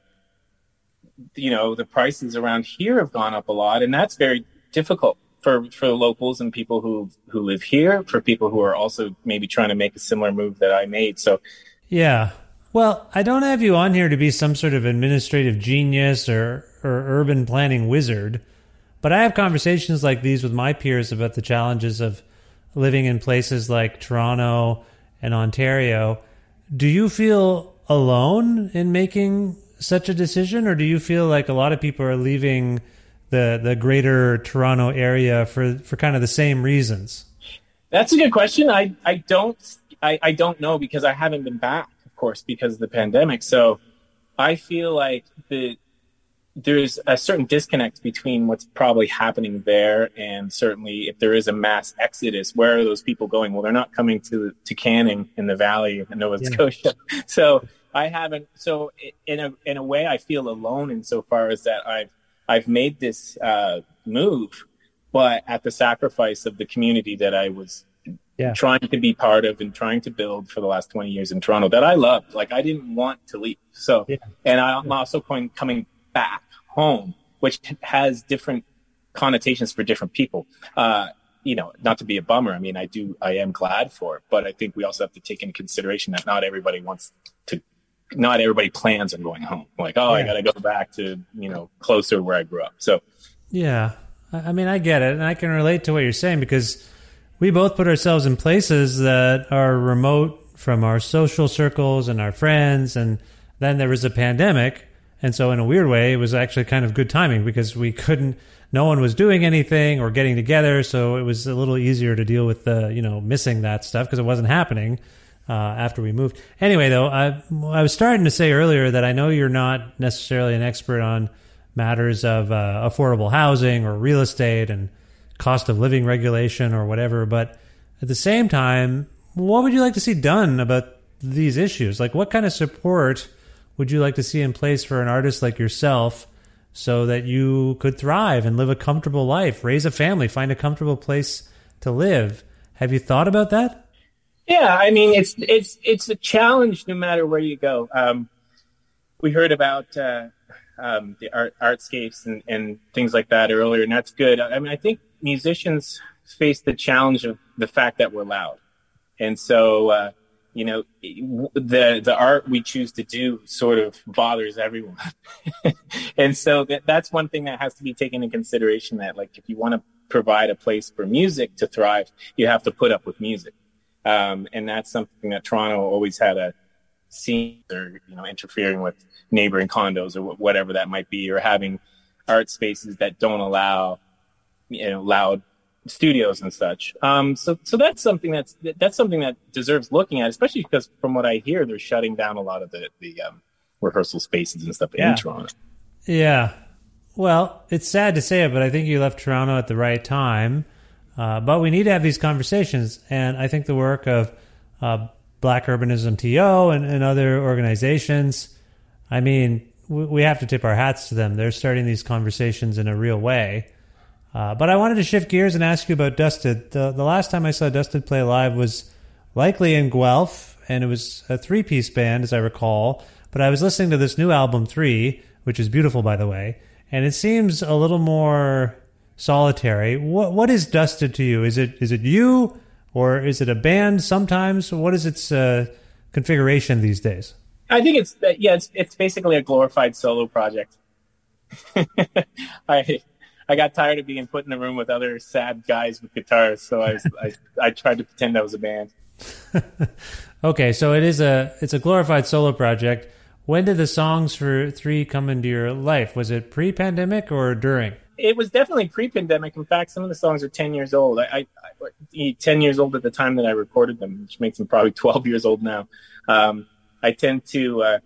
you know, the prices around here have gone up a lot. And that's very difficult for, for the locals and people who, who live here, for people who are also maybe trying to make a similar move that I made. So, yeah. Well, I don't have you on here to be some sort of administrative genius or, or urban planning wizard, but I have conversations like these with my peers about the challenges of living in places like Toronto and Ontario. Do you feel alone in making such a decision, or do you feel like a lot of people are leaving the the greater Toronto area for, for kind of the same reasons? That's a good question. I, I don't I, I don't know because I haven't been back, of course, because of the pandemic. So I feel like the there's a certain disconnect between what's probably happening there and certainly if there is a mass exodus, where are those people going? Well, they're not coming to to Canning in the Valley in Nova yeah. Scotia. So I haven't. So in a in a way, I feel alone insofar as that I've I've made this uh, move, but at the sacrifice of the community that I was yeah. trying to be part of and trying to build for the last twenty years in Toronto that I loved. Like I didn't want to leave. So yeah. and I'm also going, coming back home, which has different connotations for different people. Uh, you know, not to be a bummer. I mean, I do, I am glad for it, but I think we also have to take into consideration that not everybody wants to, not everybody plans on going home. Like, oh, yeah. I got to go back to, you know, closer where I grew up. So, yeah, I mean, I get it. And I can relate to what you're saying because we both put ourselves in places that are remote from our social circles and our friends. And then there was a pandemic. And so in a weird way, it was actually kind of good timing because we couldn't no one was doing anything or getting together, so it was a little easier to deal with the, you know, missing that stuff because it wasn't happening uh, after we moved. Anyway, though, I, I was starting to say earlier that I know you're not necessarily an expert on matters of uh, affordable housing or real estate and cost of living regulation or whatever, but at the same time, what would you like to see done about these issues? Like, what kind of support would you like to see in place for an artist like yourself so that you could thrive and live a comfortable life, raise a family, find a comfortable place to live? Have you thought about that? Yeah, I mean, it's it's it's a challenge no matter where you go. Um, we heard about uh, um, the art artscapes and, and things like that earlier, and that's good. I mean, I think musicians face the challenge of the fact that we're loud, and so uh, you know, the the art we choose to do sort of bothers everyone, and so that, that's one thing that has to be taken into consideration. That, like, if you want to provide a place for music to thrive, you have to put up with music. Um, and that's something that Toronto always had a scene, or, you know, interfering with neighboring condos or wh- whatever that might be, or having art spaces that don't allow, you know, loud studios and such. Um, so, so that's something that's, that's something that deserves looking at, especially because from what I hear, they're shutting down a lot of the, the, um, rehearsal spaces and stuff yeah. in Toronto. Yeah. Well, it's sad to say it, but I think you left Toronto at the right time. Uh, but we need to have these conversations, and I think the work of uh, Black Urbanism T O and, and other organizations, I mean, we, we have to tip our hats to them. They're starting these conversations in a real way. Uh, but I wanted to shift gears and ask you about Dusted. The, the last time I saw Dusted play live was likely in Guelph, and it was a three-piece band, as I recall. But I was listening to this new album, Three, which is beautiful, by the way, and it seems a little more solitary. What what is Dusted to you? Is it is it you, or is it a band sometimes? What is its uh, configuration these days? I think it's yeah, it's it's basically a glorified solo project. I I got tired of being put in a room with other sad guys with guitars, so I I, I tried to pretend I was a band. Okay, so it is a it's a glorified solo project. When did the songs for Three come into your life? Was it pre-pandemic or during? It was definitely pre-pandemic. In fact, some of the songs are ten years old. I, I, I ten years old at the time that I recorded them, which makes them probably twelve years old now. Um, I tend to uh,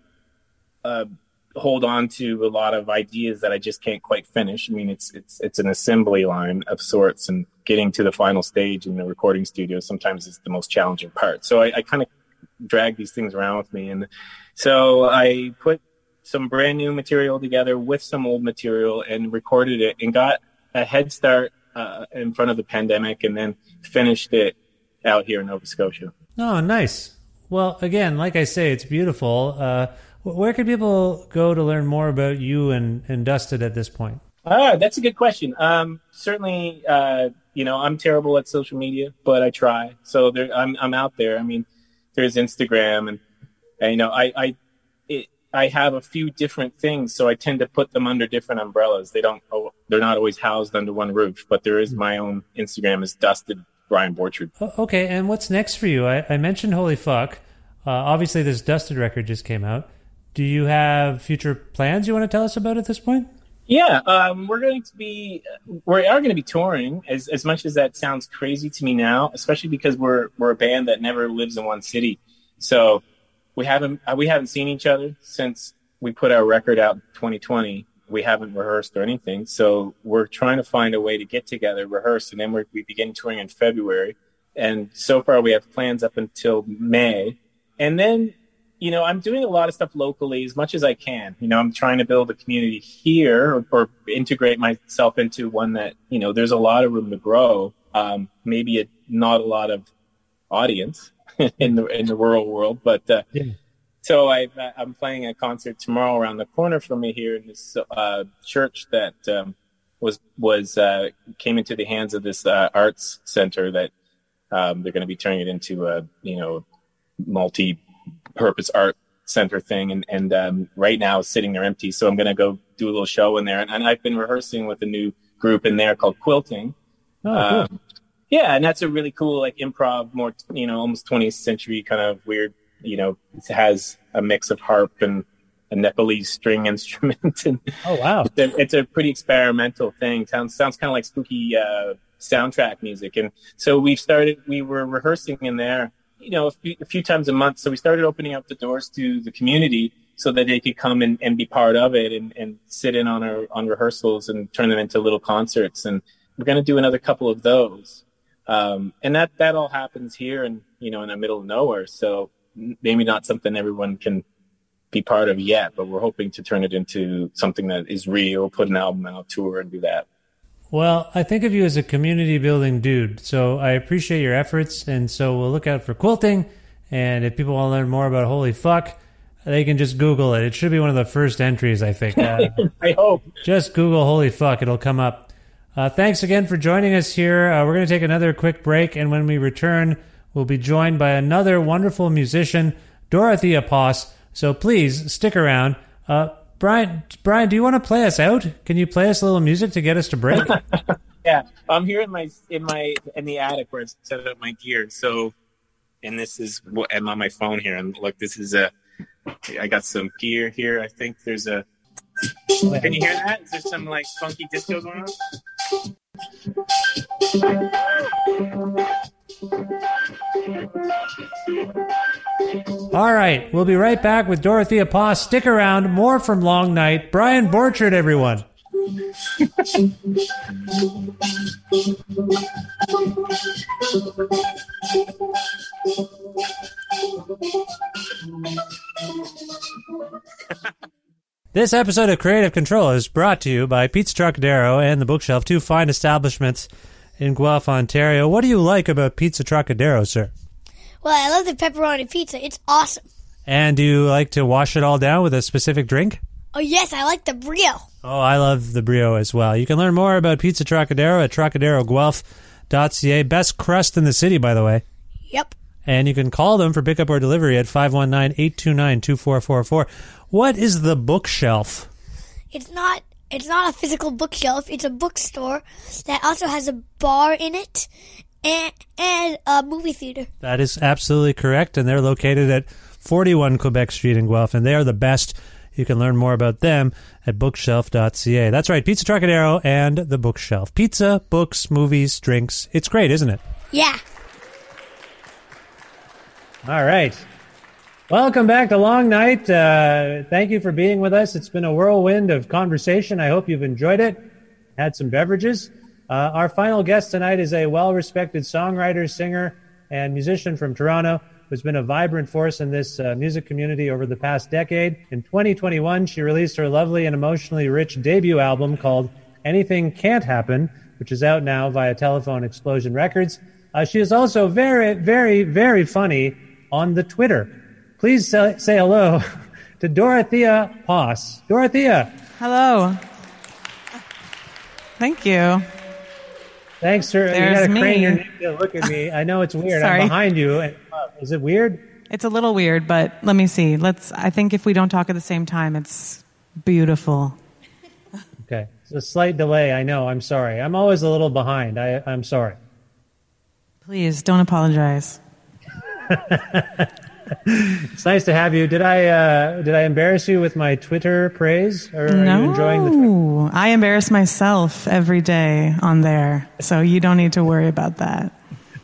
uh, hold on to a lot of ideas that I just can't quite finish. I mean, it's it's it's an assembly line of sorts, and getting to the final stage in the recording studio sometimes is the most challenging part. So I, I kind of drag these things around with me, and so I put some brand new material together with some old material and recorded it and got a head start uh, in front of the pandemic, and then finished it out here in Nova Scotia. Oh, nice. Well, again, like I say, it's beautiful. Uh, where can people go to learn more about you and, and Dusted at this point? Ah, that's a good question. Um, certainly, uh, you know, I'm terrible at social media, but I try. So there, I'm I'm out there. I mean, there's Instagram, and, and you know, I I it, I have a few different things, so I tend to put them under different umbrellas. They don't, oh, they're not always housed under one roof, but there is my own Instagram is Dusted Brian Borchard. Okay, and what's next for you? I, I mentioned Holy Fuck. Uh, obviously, this Dusted record just came out. Do you have future plans you want to tell us about at this point? Yeah, um, we're going to be, we are going to be touring. As as much as that sounds crazy to me now, especially because we're we're a band that never lives in one city, so. We haven't we haven't seen each other since we put our record out in twenty twenty. We haven't rehearsed or anything, so we're trying to find a way to get together, rehearse, and then we're, we begin touring in February. And so far, we have plans up until May. And then, you know, I'm doing a lot of stuff locally as much as I can. You know, I'm trying to build a community here, or, or integrate myself into one that, you know, there's a lot of room to grow. Um, maybe a, not a lot of audience in the in the rural world, but uh, yeah. So I, I'm playing a concert tomorrow around the corner from me here in this uh, church that um, was was uh, came into the hands of this uh, arts center that um, they're going to be turning it into a you know multi-purpose art center thing, and and um, right now it's sitting there empty. So I'm going to go do a little show in there, and, and I've been rehearsing with a new group in there called Quilting. Oh, cool. Um, Yeah, and that's a really cool, like, improv, more, you know, almost twentieth century kind of weird, you know, it has a mix of harp and a Nepalese string instrument. And oh wow, it's a, it's a pretty experimental thing. Sounds sounds kind of like spooky uh, soundtrack music. And so we started. We were rehearsing in there, you know, a few, a few times a month. So we started opening up the doors to the community so that they could come and, and be part of it and, and sit in on our on rehearsals and turn them into little concerts. And we're going to do another couple of those. Um, and that, that all happens here and, you know, in the middle of nowhere. So maybe not something everyone can be part of yet, but we're hoping to turn it into something that is real, put an album out, tour, and do that. Well, I think of you as a community building dude, so I appreciate your efforts, and so we'll look out for quilting, and if people want to learn more about Holy Fuck, they can just Google it. It should be one of the first entries, I think. Uh, I hope. Just Google Holy Fuck, it'll come up. Uh, thanks again for joining us here. Uh, we're going to take another quick break, and when we return, we'll be joined by another wonderful musician, Dorothea Poss. So please stick around. Uh, Brian, Brian, do you want to play us out? Can you play us a little music to get us to break? Yeah, I'm here in my in my in the attic where I set up my gear. So, and this is what I'm on my phone here. And look, this is a. I got some gear here. I think there's a. Can you hear that? Is there some like funky disco going on? All right, we'll be right back with Dorothea Poss. Stick around. More from Long Night. Brian Borchard, everyone. This episode of Creative Control is brought to you by Pizza Trocadero and The Bookshelf, two fine establishments in Guelph, Ontario. What do you like about Pizza Trocadero, sir? Well, I love the pepperoni pizza. It's awesome. And do you like to wash it all down with a specific drink? Oh, yes, I like the brio. Oh, I love the brio as well. You can learn more about Pizza Trocadero at trocadero guelph dot c a. Best crust in the city, by the way. Yep. And you can call them for pickup or delivery at five one nine, eight two nine, two four four four. What is The Bookshelf? It's not it's not a physical bookshelf. It's a bookstore that also has a bar in it and, and a movie theater. That is absolutely correct, and they're located at forty-one Quebec Street in Guelph, and they are the best. You can learn more about them at bookshelf dot c a. That's right, Pizza Trocadero and The Bookshelf. Pizza, books, movies, drinks. It's great, isn't it? Yeah. All right. Welcome back to Long Night. Uh, thank you for being with us. It's been a whirlwind of conversation. I hope you've enjoyed it. Had some beverages. Uh, our final guest tonight is a well-respected songwriter, singer, and musician from Toronto who's been a vibrant force in this uh, music community over the past decade. In twenty twenty-one, she released her lovely and emotionally rich debut album called Anything Can't Happen, which is out now via Telephone Explosion Records. Uh, she is also very, very, very funny on the Twitter. Please say, say hello to Dorothea Poss. Dorothea. Hello. Thank you. Thanks, sir. There's you got to me. crane your neck to look at me. I know it's weird. Sorry. I'm behind you. And, uh, is it weird? It's a little weird, but let me see. Let's. I think if we don't talk at the same time, it's beautiful. Okay. It's a slight delay. I know. I'm sorry. I'm always a little behind. I, I'm sorry. Please don't apologize. It's nice to have you. Did I uh, did I embarrass you with my Twitter praise, or are no, you enjoying the Twitter? I embarrass myself every day on there, so you don't need to worry about that.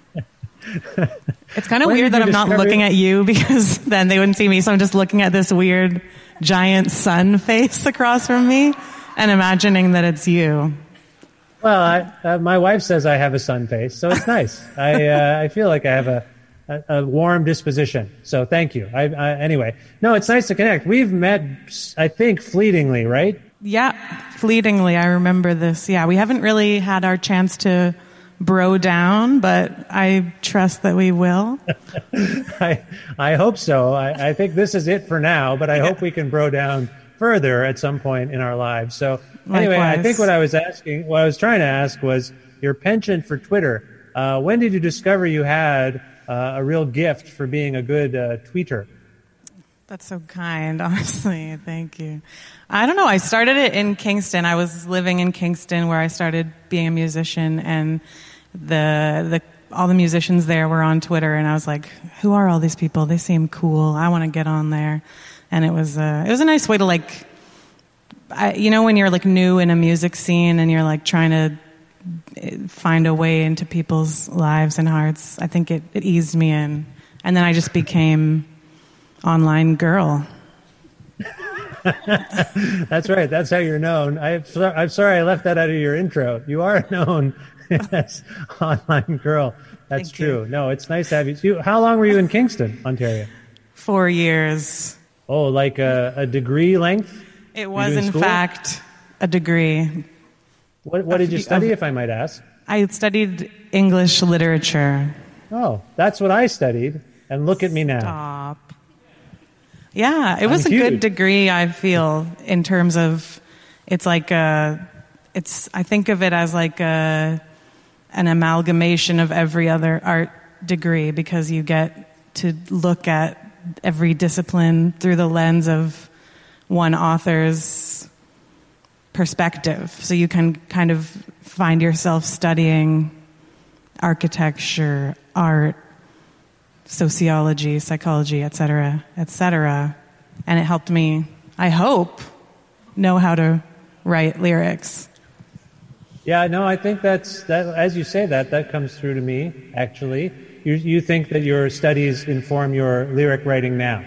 It's kind of When weird did that you I'm not discover- looking at you because then they wouldn't see me, so I'm just looking at this weird giant sun face across from me and imagining that it's you. Well, I, uh, my wife says I have a sun face, so it's nice. I uh, I feel like I have a, a, a warm disposition, so thank you. I, I, anyway, no, it's nice to connect. We've met, I think, fleetingly, right? Yeah, fleetingly. I remember this. Yeah, we haven't really had our chance to bro down, but I trust that we will. I I hope so. I, I think this is it for now, but I yeah. hope we can bro down further at some point in our lives. So anyway, Likewise. I think what I was asking, what I was trying to ask was your penchant for Twitter. Uh, when did you discover you had uh, a real gift for being a good uh, tweeter? That's so kind, honestly. Thank you. I don't know. I started it in Kingston. I was living in Kingston where I started being a musician, and the the all the musicians there were on Twitter, and I was like, who are all these people? They seem cool. I want to get on there. And it was uh, it was a nice way to, like, I, you know, when you're like new in a music scene and you're like trying to find a way into people's lives and hearts, I think it, it eased me in. And then I just became online girl. That's right. That's how you're known. I'm, so, I'm sorry I left that out of your intro. You are known as online girl. That's Thank true. you. No, it's nice to have you. you. How long were you in Kingston, Ontario? Four years. Oh, like a, a degree length? It was, in school? fact, a degree. What, what did you study, if I might ask? I studied English literature. Oh, that's what I studied. And look at me now. Stop. Yeah, it was I'm a huge. good degree, I feel, in terms of, it's like a, it's, I think of it as like a, an amalgamation of every other art degree, because you get to look at every discipline through the lens of one author's perspective. So you can kind of find yourself studying architecture, art, sociology, psychology, et cetera, et cetera. And it helped me, I hope, know how to write lyrics. Yeah, no, I think that's, that. As you say that, that comes through to me, actually. You, you think that your studies inform your lyric writing now?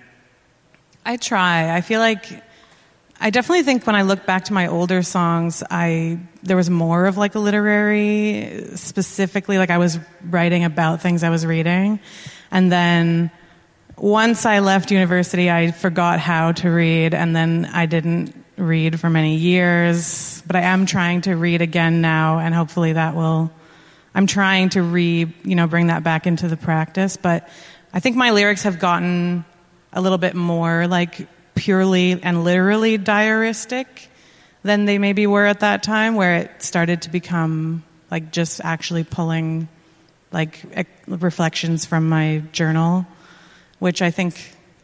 I try. I feel like, I definitely think when I look back to my older songs, I there was more of like a literary, specifically, like I was writing about things I was reading. And then once I left university, I forgot how to read, and then I didn't read for many years. But I am trying to read again now, and hopefully that will, I'm trying to re, you know, bring that back into the practice. But I think my lyrics have gotten a little bit more like purely and literally diaristic than they maybe were at that time, where it started to become like just actually pulling like reflections from my journal, which I think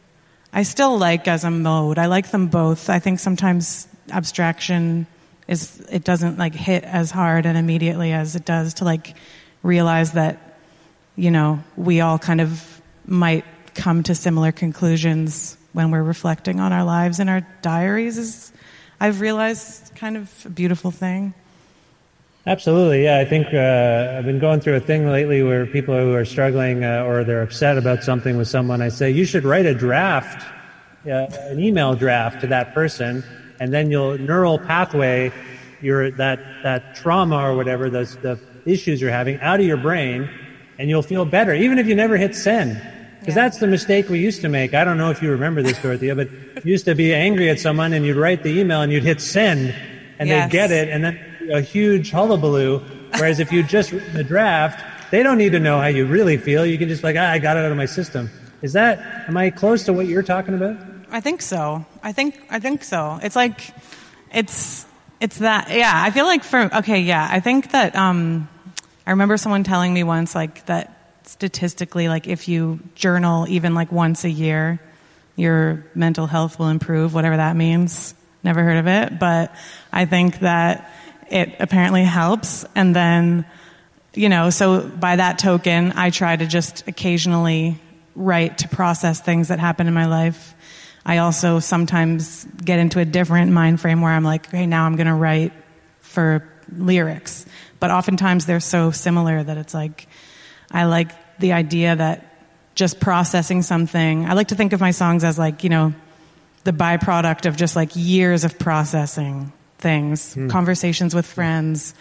I still like as a mode. I like them both. I think sometimes abstraction is, it doesn't like hit as hard and immediately as it does to like realize that, you know, we all kind of might come to similar conclusions when we're reflecting on our lives in our diaries is, I've realized, kind of a beautiful thing. Absolutely, yeah. I think uh, I've been going through a thing lately where people who are struggling uh, or they're upset about something with someone, I say, you should write a draft, uh, an email draft to that person, and then you'll neural pathway your that that trauma or whatever, those the issues you're having out of your brain, and you'll feel better, even if you never hit send. Because yeah. That's the mistake we used to make. I don't know if you remember this, Dorothea, but you used to be angry at someone and you'd write the email and you'd hit send, and yes. They'd get it, and then a huge hullabaloo. Whereas if you just written the draft, they don't need to know how you really feel. You can just like, ah, I got it out of my system. Is that, am I close to what you're talking about? I think so. I think, I think so. It's like, it's, it's that, yeah, I feel like for, okay, yeah, I think that, um, I remember someone telling me once, like, that statistically, like, if you journal even like once a year, your mental health will improve, whatever that means. Never heard of it, but I think that it apparently helps. And then, you know, so by that token, I try to just occasionally write to process things that happen in my life. I also sometimes get into a different mind frame where I'm like, okay, now I'm going to write for lyrics. But oftentimes they're so similar that it's like, I like the idea that just processing something, I like to think of my songs as like, you know, the byproduct of just like years of processing things, mm. conversations with friends,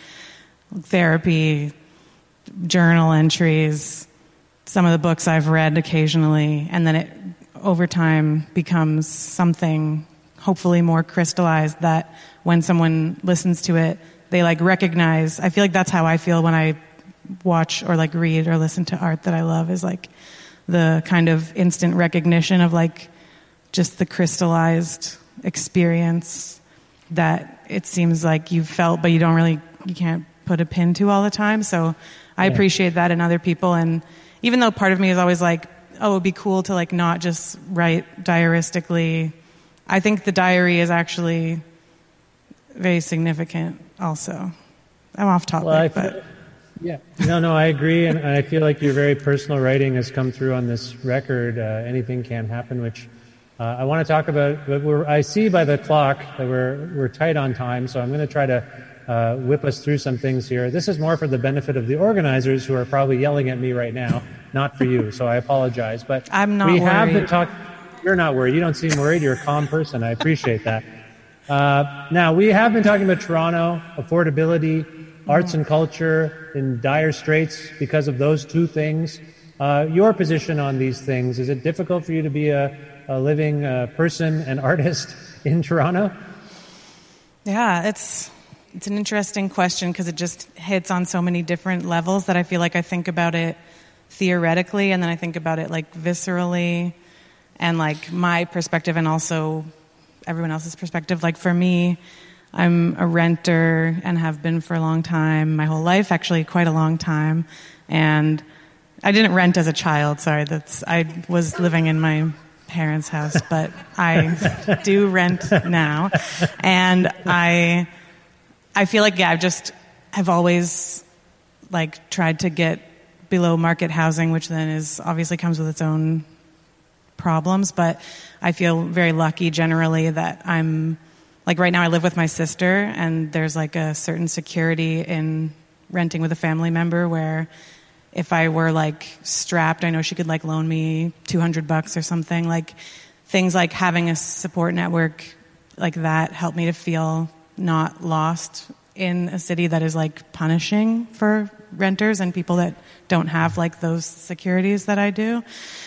therapy, journal entries, some of the books I've read occasionally, and then it over time becomes something hopefully more crystallized that when someone listens to it, they like recognize. I feel like that's how I feel when I watch or like read or listen to art that I love, is like the kind of instant recognition of like just the crystallized experience that it seems like you've felt, but you don't really, you can't put a pin to all the time. So I yeah. appreciate that in other people. And even though part of me is always like, oh, it'd be cool to like not just write diaristically, I think the diary is actually very significant also. I'm off topic, well, I, but... Yeah, no, no, I agree, and I feel like your very personal writing has come through on this record. Uh, Anything Can Happen, which uh, I want to talk about. But we're, I see by the clock that we're we're tight on time, so I'm going to try to uh, whip us through some things here. This is more for the benefit of the organizers, who are probably yelling at me right now, not for you. So I apologize. But I'm not we have worried. been talking. You're not worried. You don't seem worried. You're a calm person. I appreciate that. Uh, now we have been talking about Toronto, affordability, arts and culture in dire straits because of those two things. Uh, your position on these things, is it difficult for you to be a, a living uh, person and artist in Toronto? Yeah, it's it's an interesting question because it just hits on so many different levels that I feel like I think about it theoretically and then I think about it like viscerally and like my perspective and also everyone else's perspective. Like for me, I'm a renter and have been for a long time, my whole life, actually quite a long time. And I didn't rent as a child, sorry, that's I was living in my parents' house, but I do rent now. And I I feel like, yeah, I've just have always like tried to get below market housing, which then is obviously comes with its own problems, but I feel very lucky generally that I'm like right now I live with my sister and there's like a certain security in renting with a family member where if I were like strapped, I know she could like loan me two hundred bucks or something. Like things like having a support network like that help me to feel not lost in a city that is like punishing for renters and people that don't have like those securities that I do.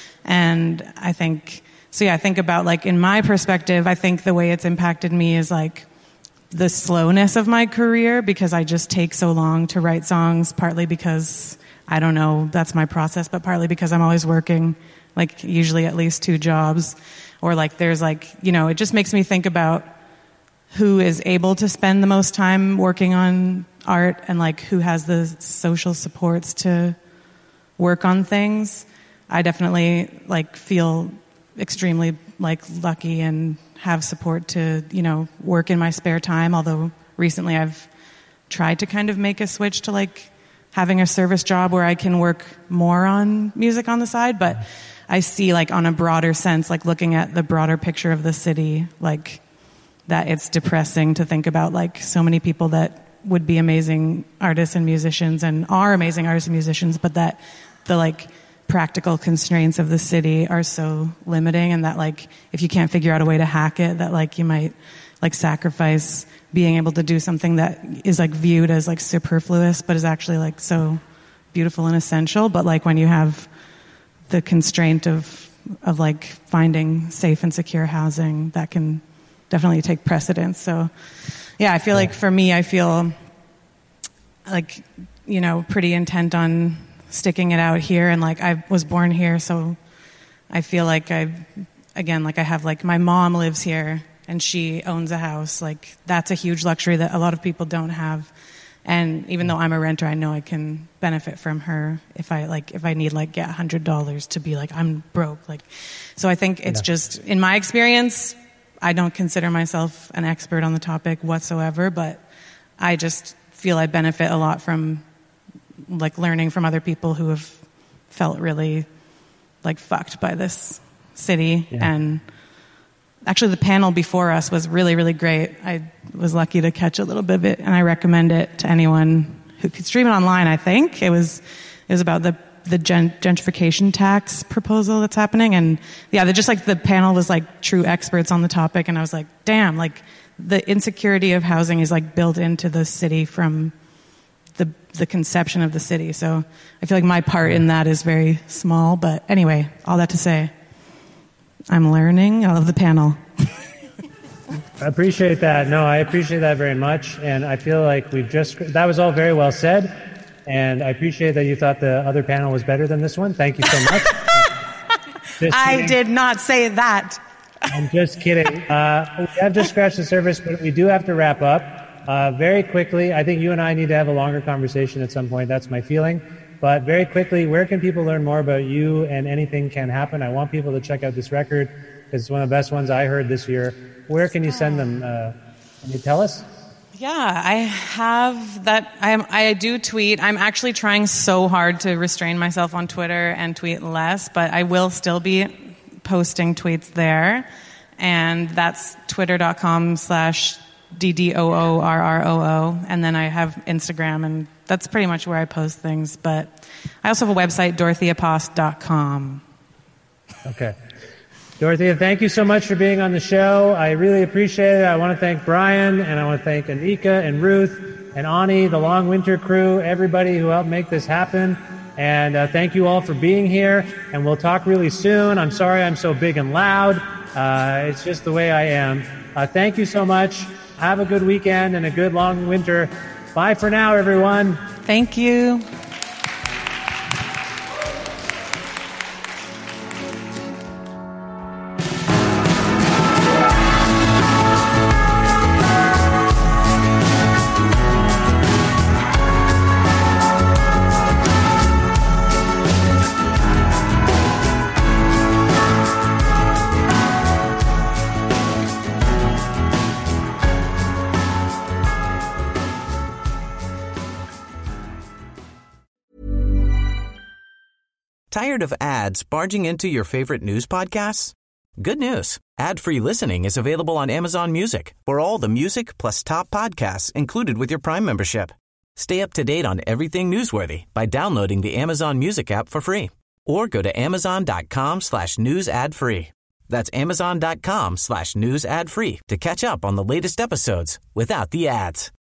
And I think, so yeah, I think about like in my perspective, I think the way it's impacted me is like the slowness of my career because I just take so long to write songs, partly because, I don't know, that's my process, but partly because I'm always working, like usually at least two jobs. Or like there's like, you know, it just makes me think about who is able to spend the most time working on art and like who has the social supports to work on things. I definitely like feel extremely like lucky and have support to, you know, work in my spare time. Although recently I've tried to kind of make a switch to like having a service job where I can work more on music on the side. But I see like on a broader sense, like looking at the broader picture of the city, like that it's depressing to think about like so many people that would be amazing artists and musicians and are amazing artists and musicians, but that the like practical constraints of the city are so limiting and that like if you can't figure out a way to hack it, that like you might like sacrifice being able to do something that is like viewed as like superfluous but is actually like so beautiful and essential. But like when you have the constraint of of like finding safe and secure housing, that can definitely take precedence. So yeah, I feel like for me, I feel like, you know, pretty intent on sticking it out here. And like, I was born here, so I feel like I, again, like I have like, my mom lives here and she owns a house. Like that's a huge luxury that a lot of people don't have. And even though I'm a renter, I know I can benefit from her if I like, if I need like get a hundred dollars to be like, I'm broke. Like, so I think it's yeah. just in my experience, I don't consider myself an expert on the topic whatsoever, but I just feel I benefit a lot from like learning from other people who have felt really like fucked by this city. Yeah. And actually the panel before us was really, really great. I was lucky to catch a little bit of it and I recommend it to anyone who could stream it online. I think it was, it was about the the gen- gentrification tax proposal that's happening. And yeah, they're just like the panel was like true experts on the topic. And I was like, damn, like the insecurity of housing is like built into the city from the the conception of the city. So I feel like my part in that is very small. But anyway, all that to say, I'm learning. I love the panel. I appreciate that. No, I appreciate that very much. And I feel like we've just, that was all very well said. And I appreciate that you thought the other panel was better than this one. Thank you so much. I did not say that. I'm just kidding. Uh, we have just scratched the surface, but we do have to wrap up uh, very quickly. I think you and I need to have a longer conversation at some point. That's my feeling. But very quickly, where can people learn more about you and Anything Can Happen? I want people to check out this record. It's one of the best ones I heard this year. Where can you send them? Uh, can you tell us? Yeah, I have that. I'm, I do tweet. I'm actually trying so hard to restrain myself on Twitter and tweet less, but I will still be posting tweets there. And that's twitter.com slash D D O O R R O O. And then I have Instagram, and that's pretty much where I post things. But I also have a website, dorothea post dot com. Okay. Dorothea, thank you so much for being on the show. I really appreciate it. I want to thank Brian, and I want to thank Anika and Ruth and Ani, the Long Winter crew, everybody who helped make this happen. And uh, thank you all for being here, and we'll talk really soon. I'm sorry I'm so big and loud. Uh, it's just the way I am. Uh, thank you so much. Have a good weekend and a good long winter. Bye for now, everyone. Thank you. Tired of ads barging into your favorite news podcasts? Good news. Ad-free listening is available on Amazon Music for all the music plus top podcasts included with your Prime membership. Stay up to date on everything newsworthy by downloading the Amazon Music app for free or go to amazon.com slash news ad free. That's amazon.com slash news ad free to catch up on the latest episodes without the ads.